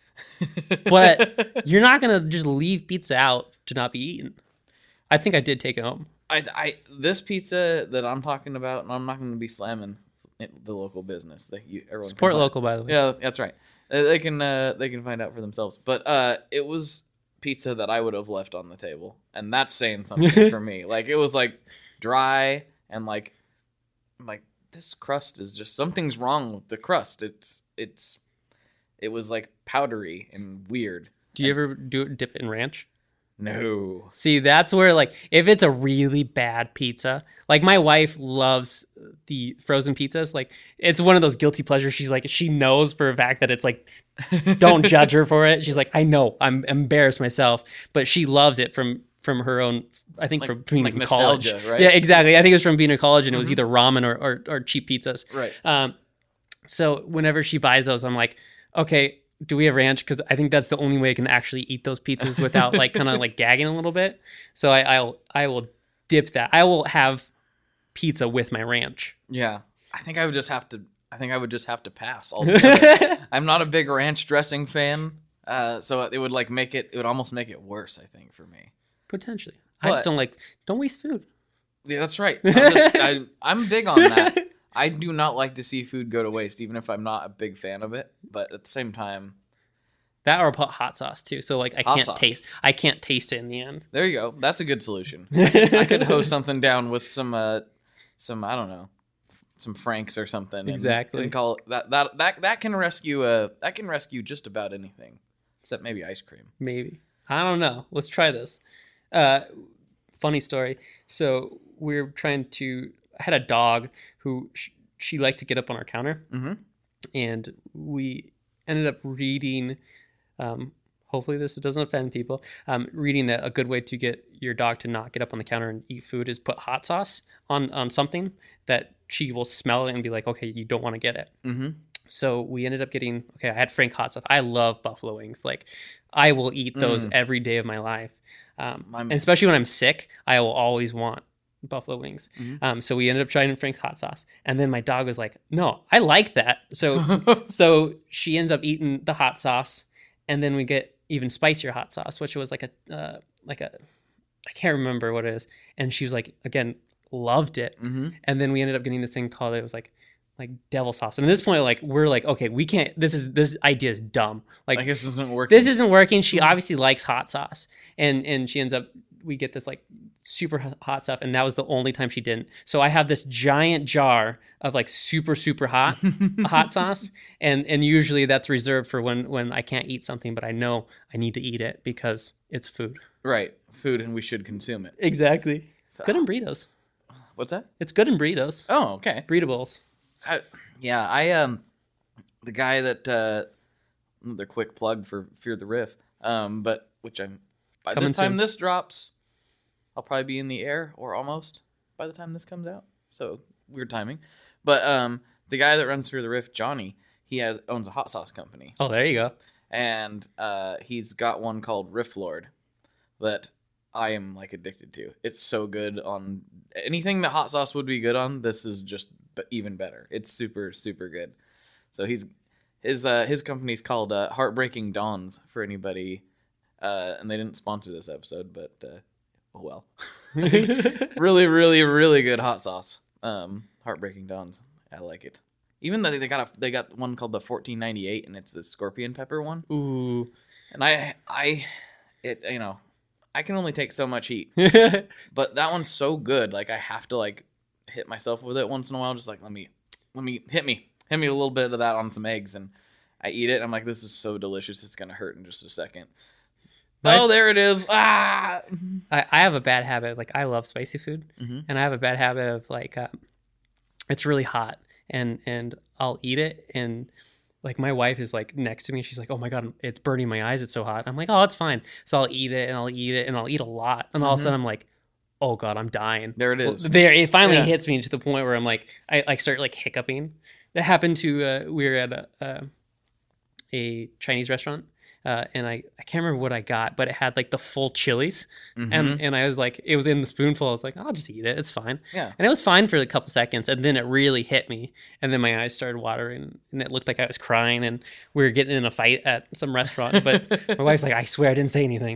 But you're not gonna just leave pizza out to not be eaten. I think I did take it home. I, I this pizza that I'm talking about, and I'm not going to be slamming it, the local business. That you everyone can Support find- local, by the way. Yeah, that's right. Uh, They can uh, they can find out for themselves. But uh, it was pizza that I would have left on the table, and that's saying something for me. Like it was like dry and like I'm like this crust is just something's wrong with the crust. It's it's it was like powdery and weird. Do you ever do it, dip it in ranch? No. See, that's where like if it's a really bad pizza, like my wife loves the frozen pizzas. Like it's one of those guilty pleasures. She's like, she knows for a fact that it's like, don't judge her for it. She's like, I know, I'm embarrassed myself, but she loves it from from her own. I think Like- from being like in college, nostalgia, right? Yeah, exactly. I think it was from being in college, and it was Mhm. either ramen or, or or cheap pizzas. Right. Um, so whenever she buys those, I'm like, okay, do we have ranch? Because I think that's the only way I can actually eat those pizzas without like kind of like gagging a little bit. So I, I'll I will dip that. I will have pizza with my ranch. Yeah. I think I would just have to I think I would just have to pass altogether. I'm not a big ranch dressing fan. Uh, so it would like make it it would almost make it worse, I think, for me. Potentially. I But- just don't like, don't waste food. Yeah, that's right. I'm, just, I, I'm big on that. I do not like to see food go to waste, even if I'm not a big fan of it. But at the same time, That or put hot sauce too. So like I Hot can't sauce. taste, I can't taste it in the end. there you go. That's a good solution. I could hose something down with some, uh, some I don't know, some Franks or something. And, Exactly. And call it, that that that that can rescue uh that can rescue just about anything, except maybe ice cream. Maybe. I don't know. Let's try this. Uh, funny story. So we're trying to, I had a dog who sh- she liked to get up on our counter, Mm-hmm. and we ended up reading, um, hopefully this doesn't offend people, um, reading that a good way to get your dog to not get up on the counter and eat food is put hot sauce on, on something that she will smell it and be like, okay, you don't want to get it. Mm-hmm. So we ended up getting, okay, I had Frank hot stuff. I love buffalo wings. Like I will eat those Mm. every day of my life. Um, My and man. especially when I'm sick, I will always want buffalo wings. Mhm. Um, so we ended up trying Frank's hot sauce. And then my dog was like, no, I like that. So, so she ends up eating the hot sauce. And then we get even spicier hot sauce, which was like a, uh, like a, I can't remember what it is. And she was like, again, loved it. Mm-hmm. And then we ended up getting this thing called, it was like like devil sauce. And at this point, like we're like, okay, we can't, this is this idea is dumb. Like Like this isn't working. this isn't working. She obviously likes hot sauce. And and she ends up, we get this like super h- hot stuff, and that was the only time she didn't. So I have this giant jar of like super super hot hot sauce, and and usually that's reserved for when when I can't eat something, but I know I need to eat it because it's food. Right. It's food, and we should consume it. Exactly. Good in burritos. What's that? It's good in burritos. Oh, okay. Burritables. I, yeah, I um, the guy that uh, another quick plug for Fear the Riff. Um, but which I'm by Coming the time soon. this drops, I'll probably be in the air or almost by the time this comes out. So weird timing. But um, the guy that runs Fear the Riff, Johnny, he has owns a hot sauce company, Oh, there you go. and uh, he's got one called Riff Lord that I am like addicted to. It's so good on anything that hot sauce would be good on. This is just b- even better. It's super super good. So he's his uh, his company's called uh, Heartbreaking Dawns for anybody, uh, and they didn't sponsor this episode, but uh, oh well. really really really good hot sauce. Um, Heartbreaking Dawns. I like it. Even though they got a, they got one called the fourteen ninety-eight, and it's the scorpion pepper one. Ooh. And I I it you know. I can only take so much heat. But that one's so good. Like I have to like hit myself with it once in a while. Just like, let me, let me hit me, hit me a little bit of that on some eggs. And I eat it. And I'm like, this is so delicious. It's going to hurt in just a second. But oh, there it is. Ah. I, I have a bad habit. Like I love spicy food, Mm-hmm. and I have a bad habit of like, um, it's really hot, and and I'll eat it, and like my wife is like next to me, and she's like, "Oh my god, it's burning my eyes. It's so hot." I'm like, "Oh, it's fine." So I'll eat it, and I'll eat it, and I'll eat a lot, and all of a Mhm. sudden I'm like, "Oh god, I'm dying." There it is. There, it finally Yeah. hits me to the point where I'm like, I like start like hiccuping. That happened to uh, we were at a uh, a Chinese restaurant. Uh, and I, I can't remember what I got, but it had like the full chilies. Mhm. And and I was like, it was in the spoonful. I was like, I'll just eat it. It's fine. Yeah. And it was fine for a couple seconds. And then it really hit me. And then my eyes started watering. And it looked like I was crying. And we were getting in a fight at some restaurant. But my wife's like, I swear I didn't say anything.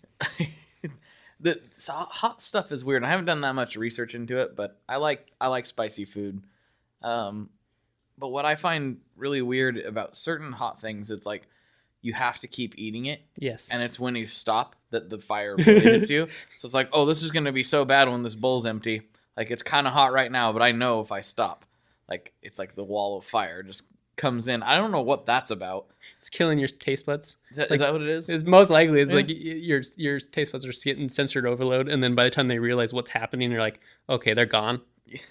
The so hot stuff is weird. I haven't done that much research into it, but I like I like spicy food. Um, but what I find really weird about certain hot things, it's like you have to keep eating it, Yes. and it's when you stop that the fire really hits you. So it's like, oh, this is gonna be so bad when this bowl's empty. Like it's kind of hot right now, but I know if I stop, like it's like the wall of fire just comes in. I don't know what that's about. It's killing your taste buds. Is that, It's like- is that what it is? It's most likely it's Yeah. like y- your your taste buds are just getting sensored overload, and then by the time they realize what's happening, you're like, okay, they're gone.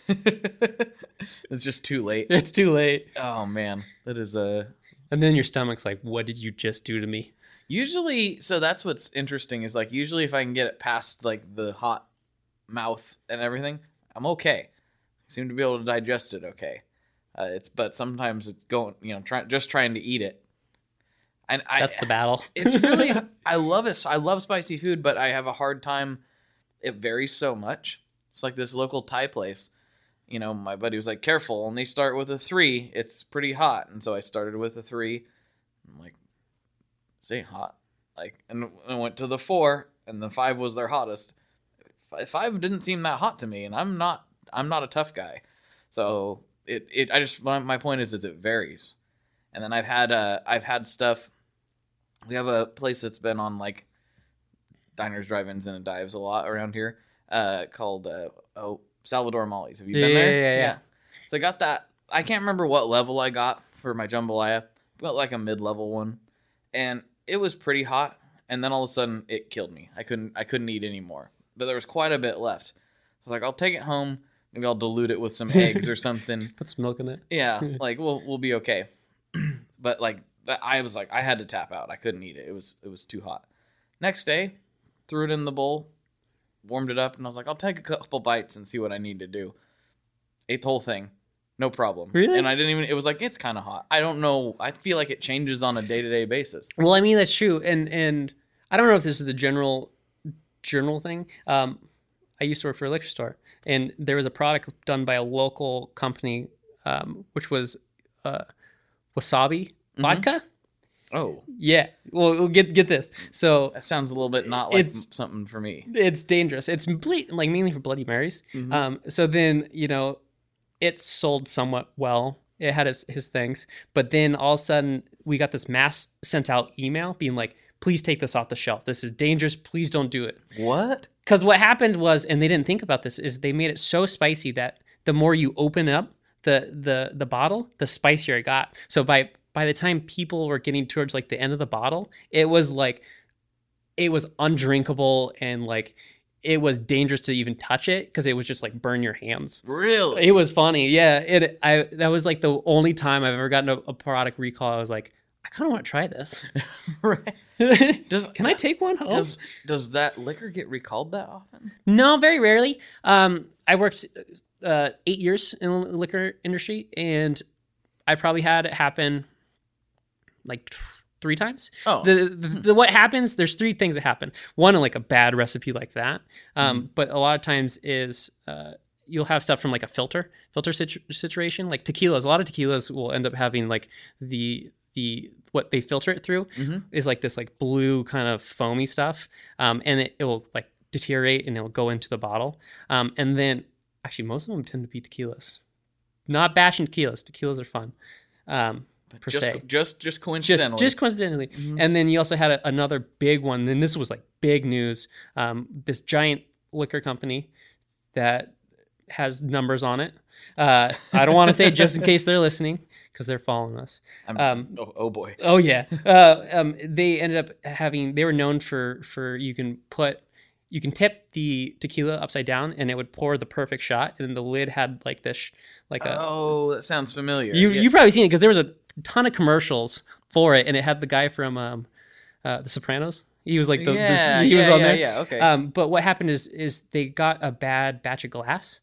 It's just too late. It's too late. Oh man, that is a. And then your stomach's like, what did you just do to me? Usually, so that's what's interesting is like usually if I can get it past like the hot mouth and everything, I'm okay. I seem to be able to digest it okay. Uh, it's but sometimes it's going, you know, trying just trying to eat it. And I, That's the battle. it's really I love it. I love spicy food, but I have a hard time. It varies so much. It's like this local Thai place. You know, my buddy was like, "Careful," and they start with a three. It's pretty hot, and so I started with a three. I'm like, "This ain't hot." Like, and I went to the four, and the five was their hottest. Five didn't seem that hot to me, and I'm not. I'm not a tough guy, so it. It. I just. My point is, is it varies, and then I've had. Uh, I've had stuff. We have a place that's been on like diners, drive-ins, and dives a lot around here, uh, called uh, oh Salvador Molly's. Have you been Yeah, there? yeah, yeah. So I got that. I can't remember what level I got for my jambalaya. Got like a mid-level one, and it was pretty hot. And then all of a sudden, it killed me. I couldn't. I couldn't eat anymore. But there was quite a bit left. So I was like, I'll take it home. Maybe I'll dilute it with some eggs or something. Put some milk in it. Yeah, like we'll we'll be okay. But like that, I was like, I had to tap out. I couldn't eat it. It was it was too hot. Next day, threw it in the bowl, warmed it up, and I was like, I'll take a couple bites and see what I need to do. Ate the whole thing, no problem. Really? And I didn't even. It was like it's kind of hot. I don't know. I feel like it changes on a day to day basis. Well, I mean, that's true. And and I don't know if this is the general general thing. Um, I used to work for a liquor store, and there was a product done by a local company, um, which was uh, wasabi vodka. Oh, Yeah. Well, we'll get get this. So that sounds a little bit not like It's- something for me. it's dangerous. It's ble- like mainly for Bloody Marys. Mhm. Um, so then you know, it sold somewhat well. It had his, his things, but then all of a sudden we got this mass sent out email being like, "Please take this off the shelf. This is dangerous. Please don't do it." What? Because what happened was, and they didn't think about this, is they made it so spicy that the more you open up the the the bottle, the spicier it got. So by by the time people were getting towards like the end of the bottle, it was like it was undrinkable and like it was dangerous to even touch it because it was just like burn your hands. Really? It was funny, yeah. It I that was like the only time I've ever gotten a, a product recall. I was like, I kind of want to try this. Right. Does Can I take one home? Does does that liquor get recalled that often? No, very rarely. Um, I worked uh, eight years in the liquor industry, and I probably had it happen like t- three times. Oh. The, the, the what happens? There's three things that happen. One, in like a bad recipe like that, um, Mm-hmm. but a lot of times is uh, you'll have stuff from like a filter filter situ- situation, like tequilas. A lot of tequilas will end up having like the the what they filter it through Mhm. is like this like blue kind of foamy stuff, um, and it, it will like deteriorate and it'll go into the bottle. Um, and then actually most of them tend to be tequilas. Not bashing tequilas. Tequilas are fun. Um, per just, se. just just Just, coincidentally. just coincidentally. Mhm. And then you also had a, another big one, and this was like big news. Um, this giant liquor company that has numbers on it. Uh, I don't want to say just in case they're listening because they're following us. Um, oh, oh boy. Oh yeah. Uh, um, they ended up having. They were known for for you can put you can tip the tequila upside down and it would pour the perfect shot. And then the lid had like this like a. Oh, that sounds familiar. You Yeah. you've probably seen it because there was a ton of commercials for it, and it had the guy from um, uh, The Sopranos. He was like the, yeah, the he yeah, was on yeah, there. yeah, okay. Um, but what happened is is they got a bad batch of glass,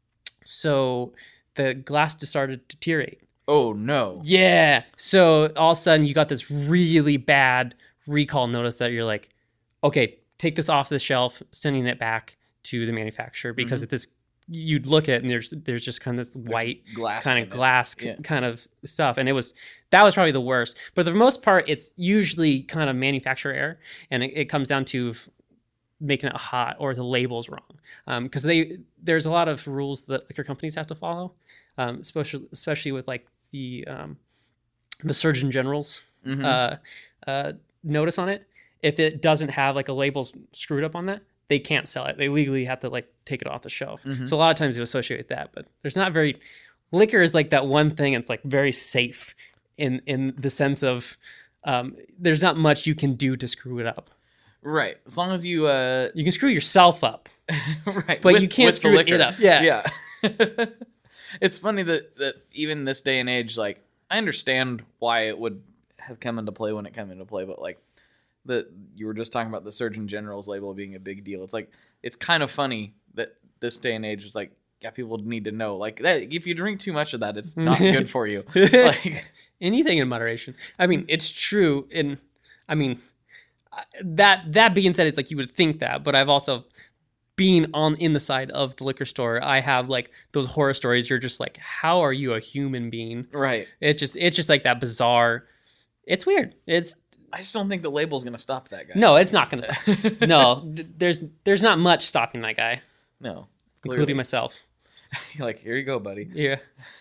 so the glass just started to deteriorate. Oh no. Yeah. So all of a sudden you got this really bad recall notice that you're like, okay, take this off the shelf, sending it back to the manufacturer because Mhm. if this you'd look at it and there's there's just kind of this white glass kind in of it. glass k- Yeah. kind of stuff, and it was that was probably the worst. But for the most part, it's usually kind of manufacturer error, and it, it comes down to f- making it hot or the label's wrong. Because they there's a lot of rules that liquor companies have to follow, um, especially especially with like the um, the Surgeon General's Mhm. uh, uh, notice on it. If it doesn't have like a label screwed up on that, they can't sell it. They legally have to like take it off the shelf. Mhm. So a lot of times you associate with that, but there's not very liquor is like that one thing. It's like very safe in in the sense of um, there's not much you can do to screw it up. Right. As long as you uh You can screw yourself up. right, But you can't with the screw it liquor. up. Yeah. Yeah. It's funny that that even this day and age, like I understand why it would have come into play when it came into play, but like the you were just talking about the Surgeon General's label being a big deal. It's like it's kind of funny that this day and age is like, yeah, people need to know. Like that if you drink too much of that, it's not good for you. Like Anything in moderation. I mean, it's true. And I mean, I- that that being said, it's like you would think that, but I've also being on in the side of the liquor store. I have like those horror stories. You're just like, how are you a human being? right. It just it's just like that bizarre. It's weird. It's I just don't think the label's gonna stop that guy. no, it's not gonna stop. No, th- there's there's not much stopping that guy, No. including Clearly. myself. Like, here you go, buddy. Yeah,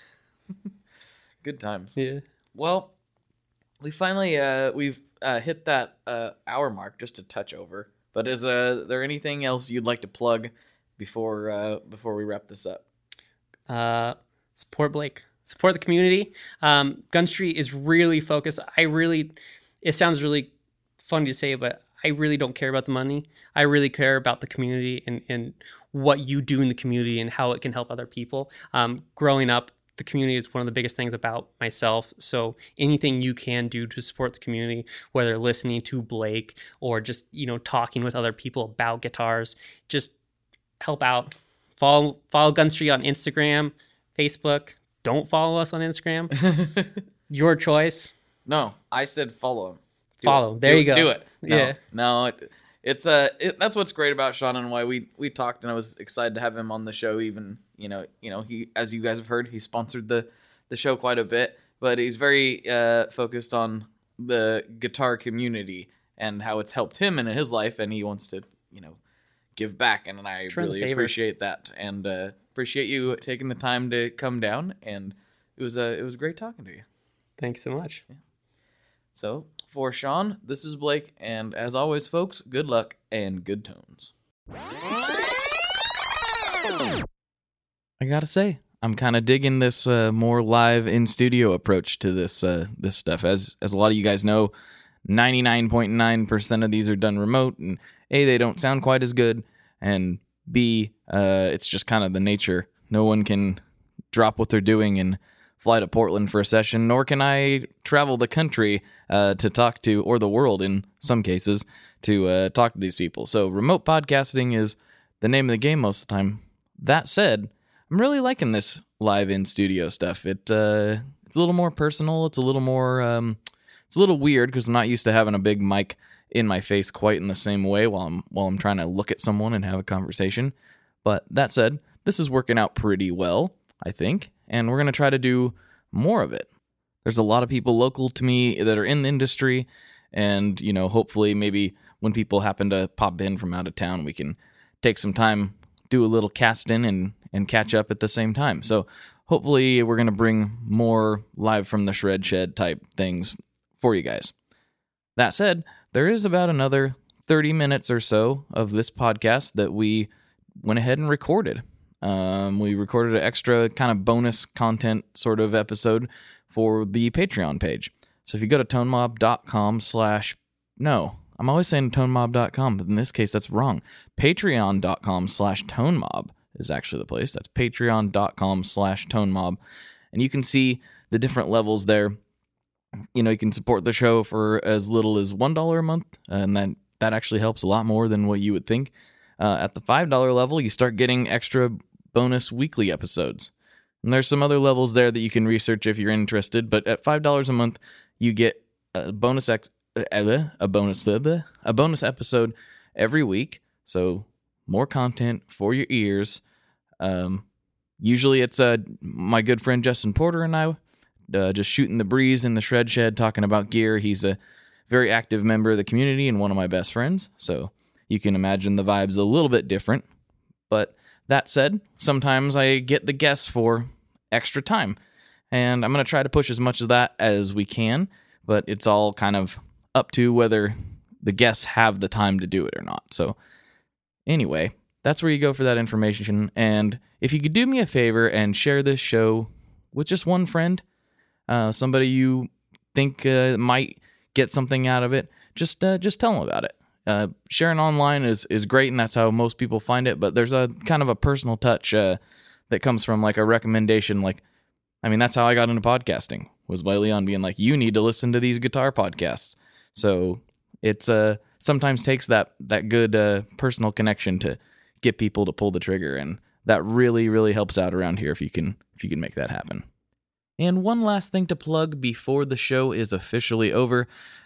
Good times. yeah. Well, we finally uh we've uh hit that uh hour mark just to touch over. But is uh there anything else you'd like to plug before uh before we wrap this up? Uh, support Blake. Support the community. Um, Gun Street is really focused. I really, it sounds really funny to say, but I really don't care about the money. I really care about the community and, and what you do in the community and how it can help other people. Um, growing up, the community is one of the biggest things about myself. So anything you can do to support the community, whether listening to Blake or just, you know, talking with other people about guitars, just help out. Follow follow Gun Street on Instagram, Facebook. Don't follow us on Instagram. Your choice. No, I said follow him. Do Follow. it. There Do you it. go. Do it. No, Yeah. No, it, it's uh it, that's what's great about Sean and why we we talked, and I was excited to have him on the show. Even you know you know he as you guys have heard, he sponsored the the show quite a bit, but he's very uh focused on the guitar community and how it's helped him in his life, and he wants to you know give back, and I Return the really favor. appreciate that, and uh, appreciate you taking the time to come down, and it was uh, it was great talking to you. Thanks so much. So, for Sean, this is Blake, and as always, folks, good luck and good tones. I gotta say, I'm kind of digging this uh, more live in studio approach to this uh, this stuff. As as a lot of you guys know, ninety-nine point nine percent of these are done remote, and A, they don't sound quite as good, and B, uh, it's just kind of the nature. No one can drop what they're doing and fly to Portland for a session, nor can I travel the country uh, to talk to, or the world in some cases, to uh, talk to these people. So remote podcasting is the name of the game most of the time. That said, I'm really liking this live in studio stuff. It uh, it's a little more personal. It's a little more. Um, it's a little weird because I'm not used to having a big mic in my face quite in the same way while I'm while I'm trying to look at someone and have a conversation. But that said, this is working out pretty well, I think, and we're gonna try to do more of it. There's a lot of people local to me that are in the industry, and you know, hopefully, maybe when people happen to pop in from out of town, we can take some time, do a little casting, and and catch up at the same time. So hopefully, we're gonna bring more live from the shred shed type things for you guys. That said, there is about another thirty minutes or so of this podcast that we went ahead and recorded. Um, we recorded an extra kind of bonus content sort of episode for the Patreon page. So if you go to tonemob.com slash, no, I'm always saying tonemob dot com, but in this case, that's wrong. Patreon.com slash tonemob is actually the place. That's patreon.com slash tonemob. And you can see the different levels there. You know, you can support the show for as little as one dollar a month, and that, that actually helps a lot more than what you would think. Uh, at the five dollar level, you start getting extra bonus weekly episodes. And there's some other levels there that you can research if you're interested, but at five dollars a month, you get a bonus ex- a bonus a bonus episode every week. So more content for your ears. Um, usually it's uh, my good friend Justin Porter and I uh, just shooting the breeze in the shred shed talking about gear. He's a very active member of the community and one of my best friends. So you can imagine the vibe's a little bit different. But that said, sometimes I get the guests for extra time. And I'm going to try to push as much of that as we can. But it's all kind of up to whether the guests have the time to do it or not. So anyway, that's where you go for that information. And if you could do me a favor and share this show with just one friend, uh, somebody you think uh, might get something out of it, just uh, just tell them about it. Uh, sharing online is, is great, and that's how most people find it. But there's a kind of a personal touch uh, that comes from like a recommendation. Like, I mean, that's how I got into podcasting, was by Leon being like, you need to listen to these guitar podcasts. So it's uh sometimes takes that that good uh, personal connection to get people to pull the trigger, and that really really helps out around here if you can if you can make that happen. And one last thing to plug before the show is officially over.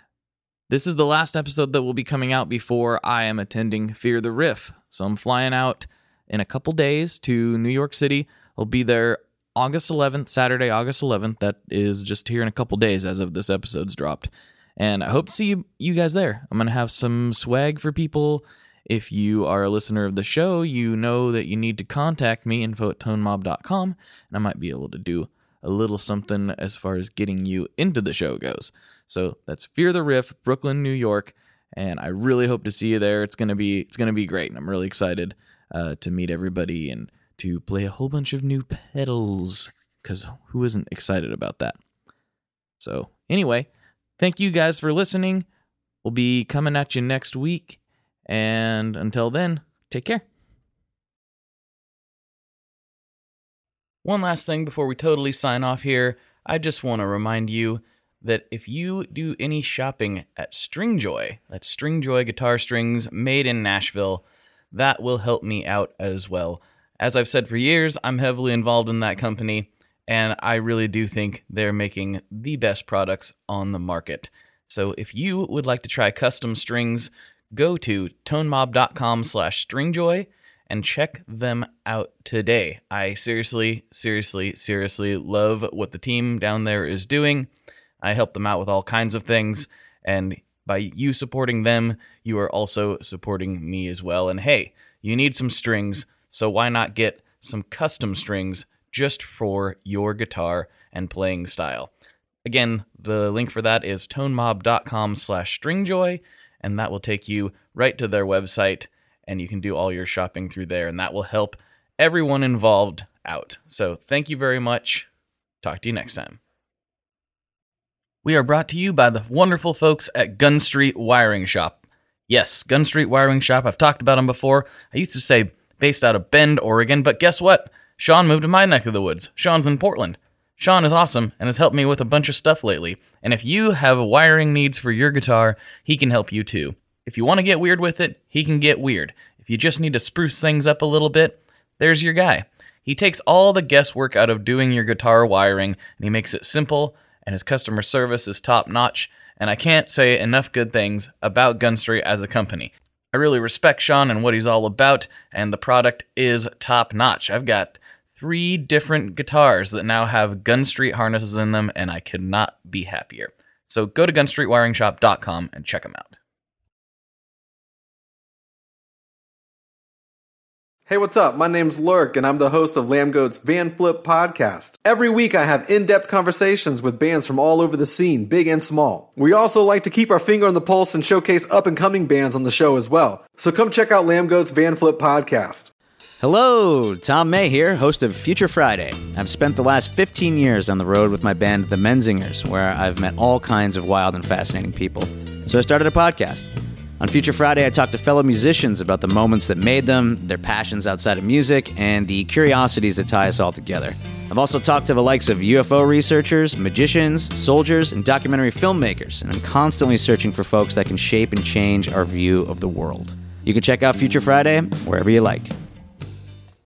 This is the last episode that will be coming out before I am attending Fear the Riff. So I'm flying out in a couple days to New York City. I'll be there August eleventh, Saturday, August eleventh. That is just here in a couple days as of this episode's dropped. And I hope to see you, you guys there. I'm going to have some swag for people. If you are a listener of the show, you know that you need to contact me, info at tonemob dot com, and I might be able to do a little something as far as getting you into the show goes. So that's Fear the Riff, Brooklyn, New York, and I really hope to see you there. It's going to be it's going to be great, and I'm really excited uh, to meet everybody and to play a whole bunch of new pedals, because who isn't excited about that? So anyway, thank you guys for listening. We'll be coming at you next week. And until then, take care. One last thing before we totally sign off here. I just want to remind you that if you do any shopping at Stringjoy, that's Stringjoy guitar strings made in Nashville, that will help me out as well. As I've said for years, I'm heavily involved in that company, and I really do think they're making the best products on the market. So if you would like to try custom strings, go to tonemob.com slash stringjoy and check them out today. I seriously, seriously, seriously love what the team down there is doing. I help them out with all kinds of things, and by you supporting them, you are also supporting me as well. And hey, you need some strings, so why not get some custom strings just for your guitar and playing style? Again, the link for that is tonemob.com slash stringjoy, and that will take you right to their website, and you can do all your shopping through there, and that will help everyone involved out. So thank you very much. Talk to you next time. We are brought to you by the wonderful folks at Gun Street Wiring Shop. Yes, Gun Street Wiring Shop. I've talked about them before. I used to say based out of Bend, Oregon, but guess what? Sean moved to my neck of the woods. Sean's in Portland. Sean is awesome and has helped me with a bunch of stuff lately. And if you have wiring needs for your guitar, he can help you too. If you want to get weird with it, he can get weird. If you just need to spruce things up a little bit, there's your guy. He takes all the guesswork out of doing your guitar wiring, and he makes it simple, and his customer service is top-notch, and I can't say enough good things about Gun Street as a company. I really respect Sean and what he's all about, and the product is top-notch. I've got three different guitars that now have Gun Street harnesses in them, and I could not be happier. So go to gun street wiring shop dot com and check them out. Hey, what's up? My name's Lurk, and I'm the host of Lambgoat's Van Flip podcast. Every week I have in-depth conversations with bands from all over the scene, big and small. We also like to keep our finger on the pulse and showcase up-and-coming bands on the show as well. So come check out Lambgoat's Van Flip podcast. Hello, Tom May here, host of Future Friday. I've spent the last fifteen years on the road with my band, The Menzingers, where I've met all kinds of wild and fascinating people. So I started a podcast. On Future Friday, I talk to fellow musicians about the moments that made them, their passions outside of music, and the curiosities that tie us all together. I've also talked to the likes of U F O researchers, magicians, soldiers, and documentary filmmakers, and I'm constantly searching for folks that can shape and change our view of the world. You can check out Future Friday wherever you like.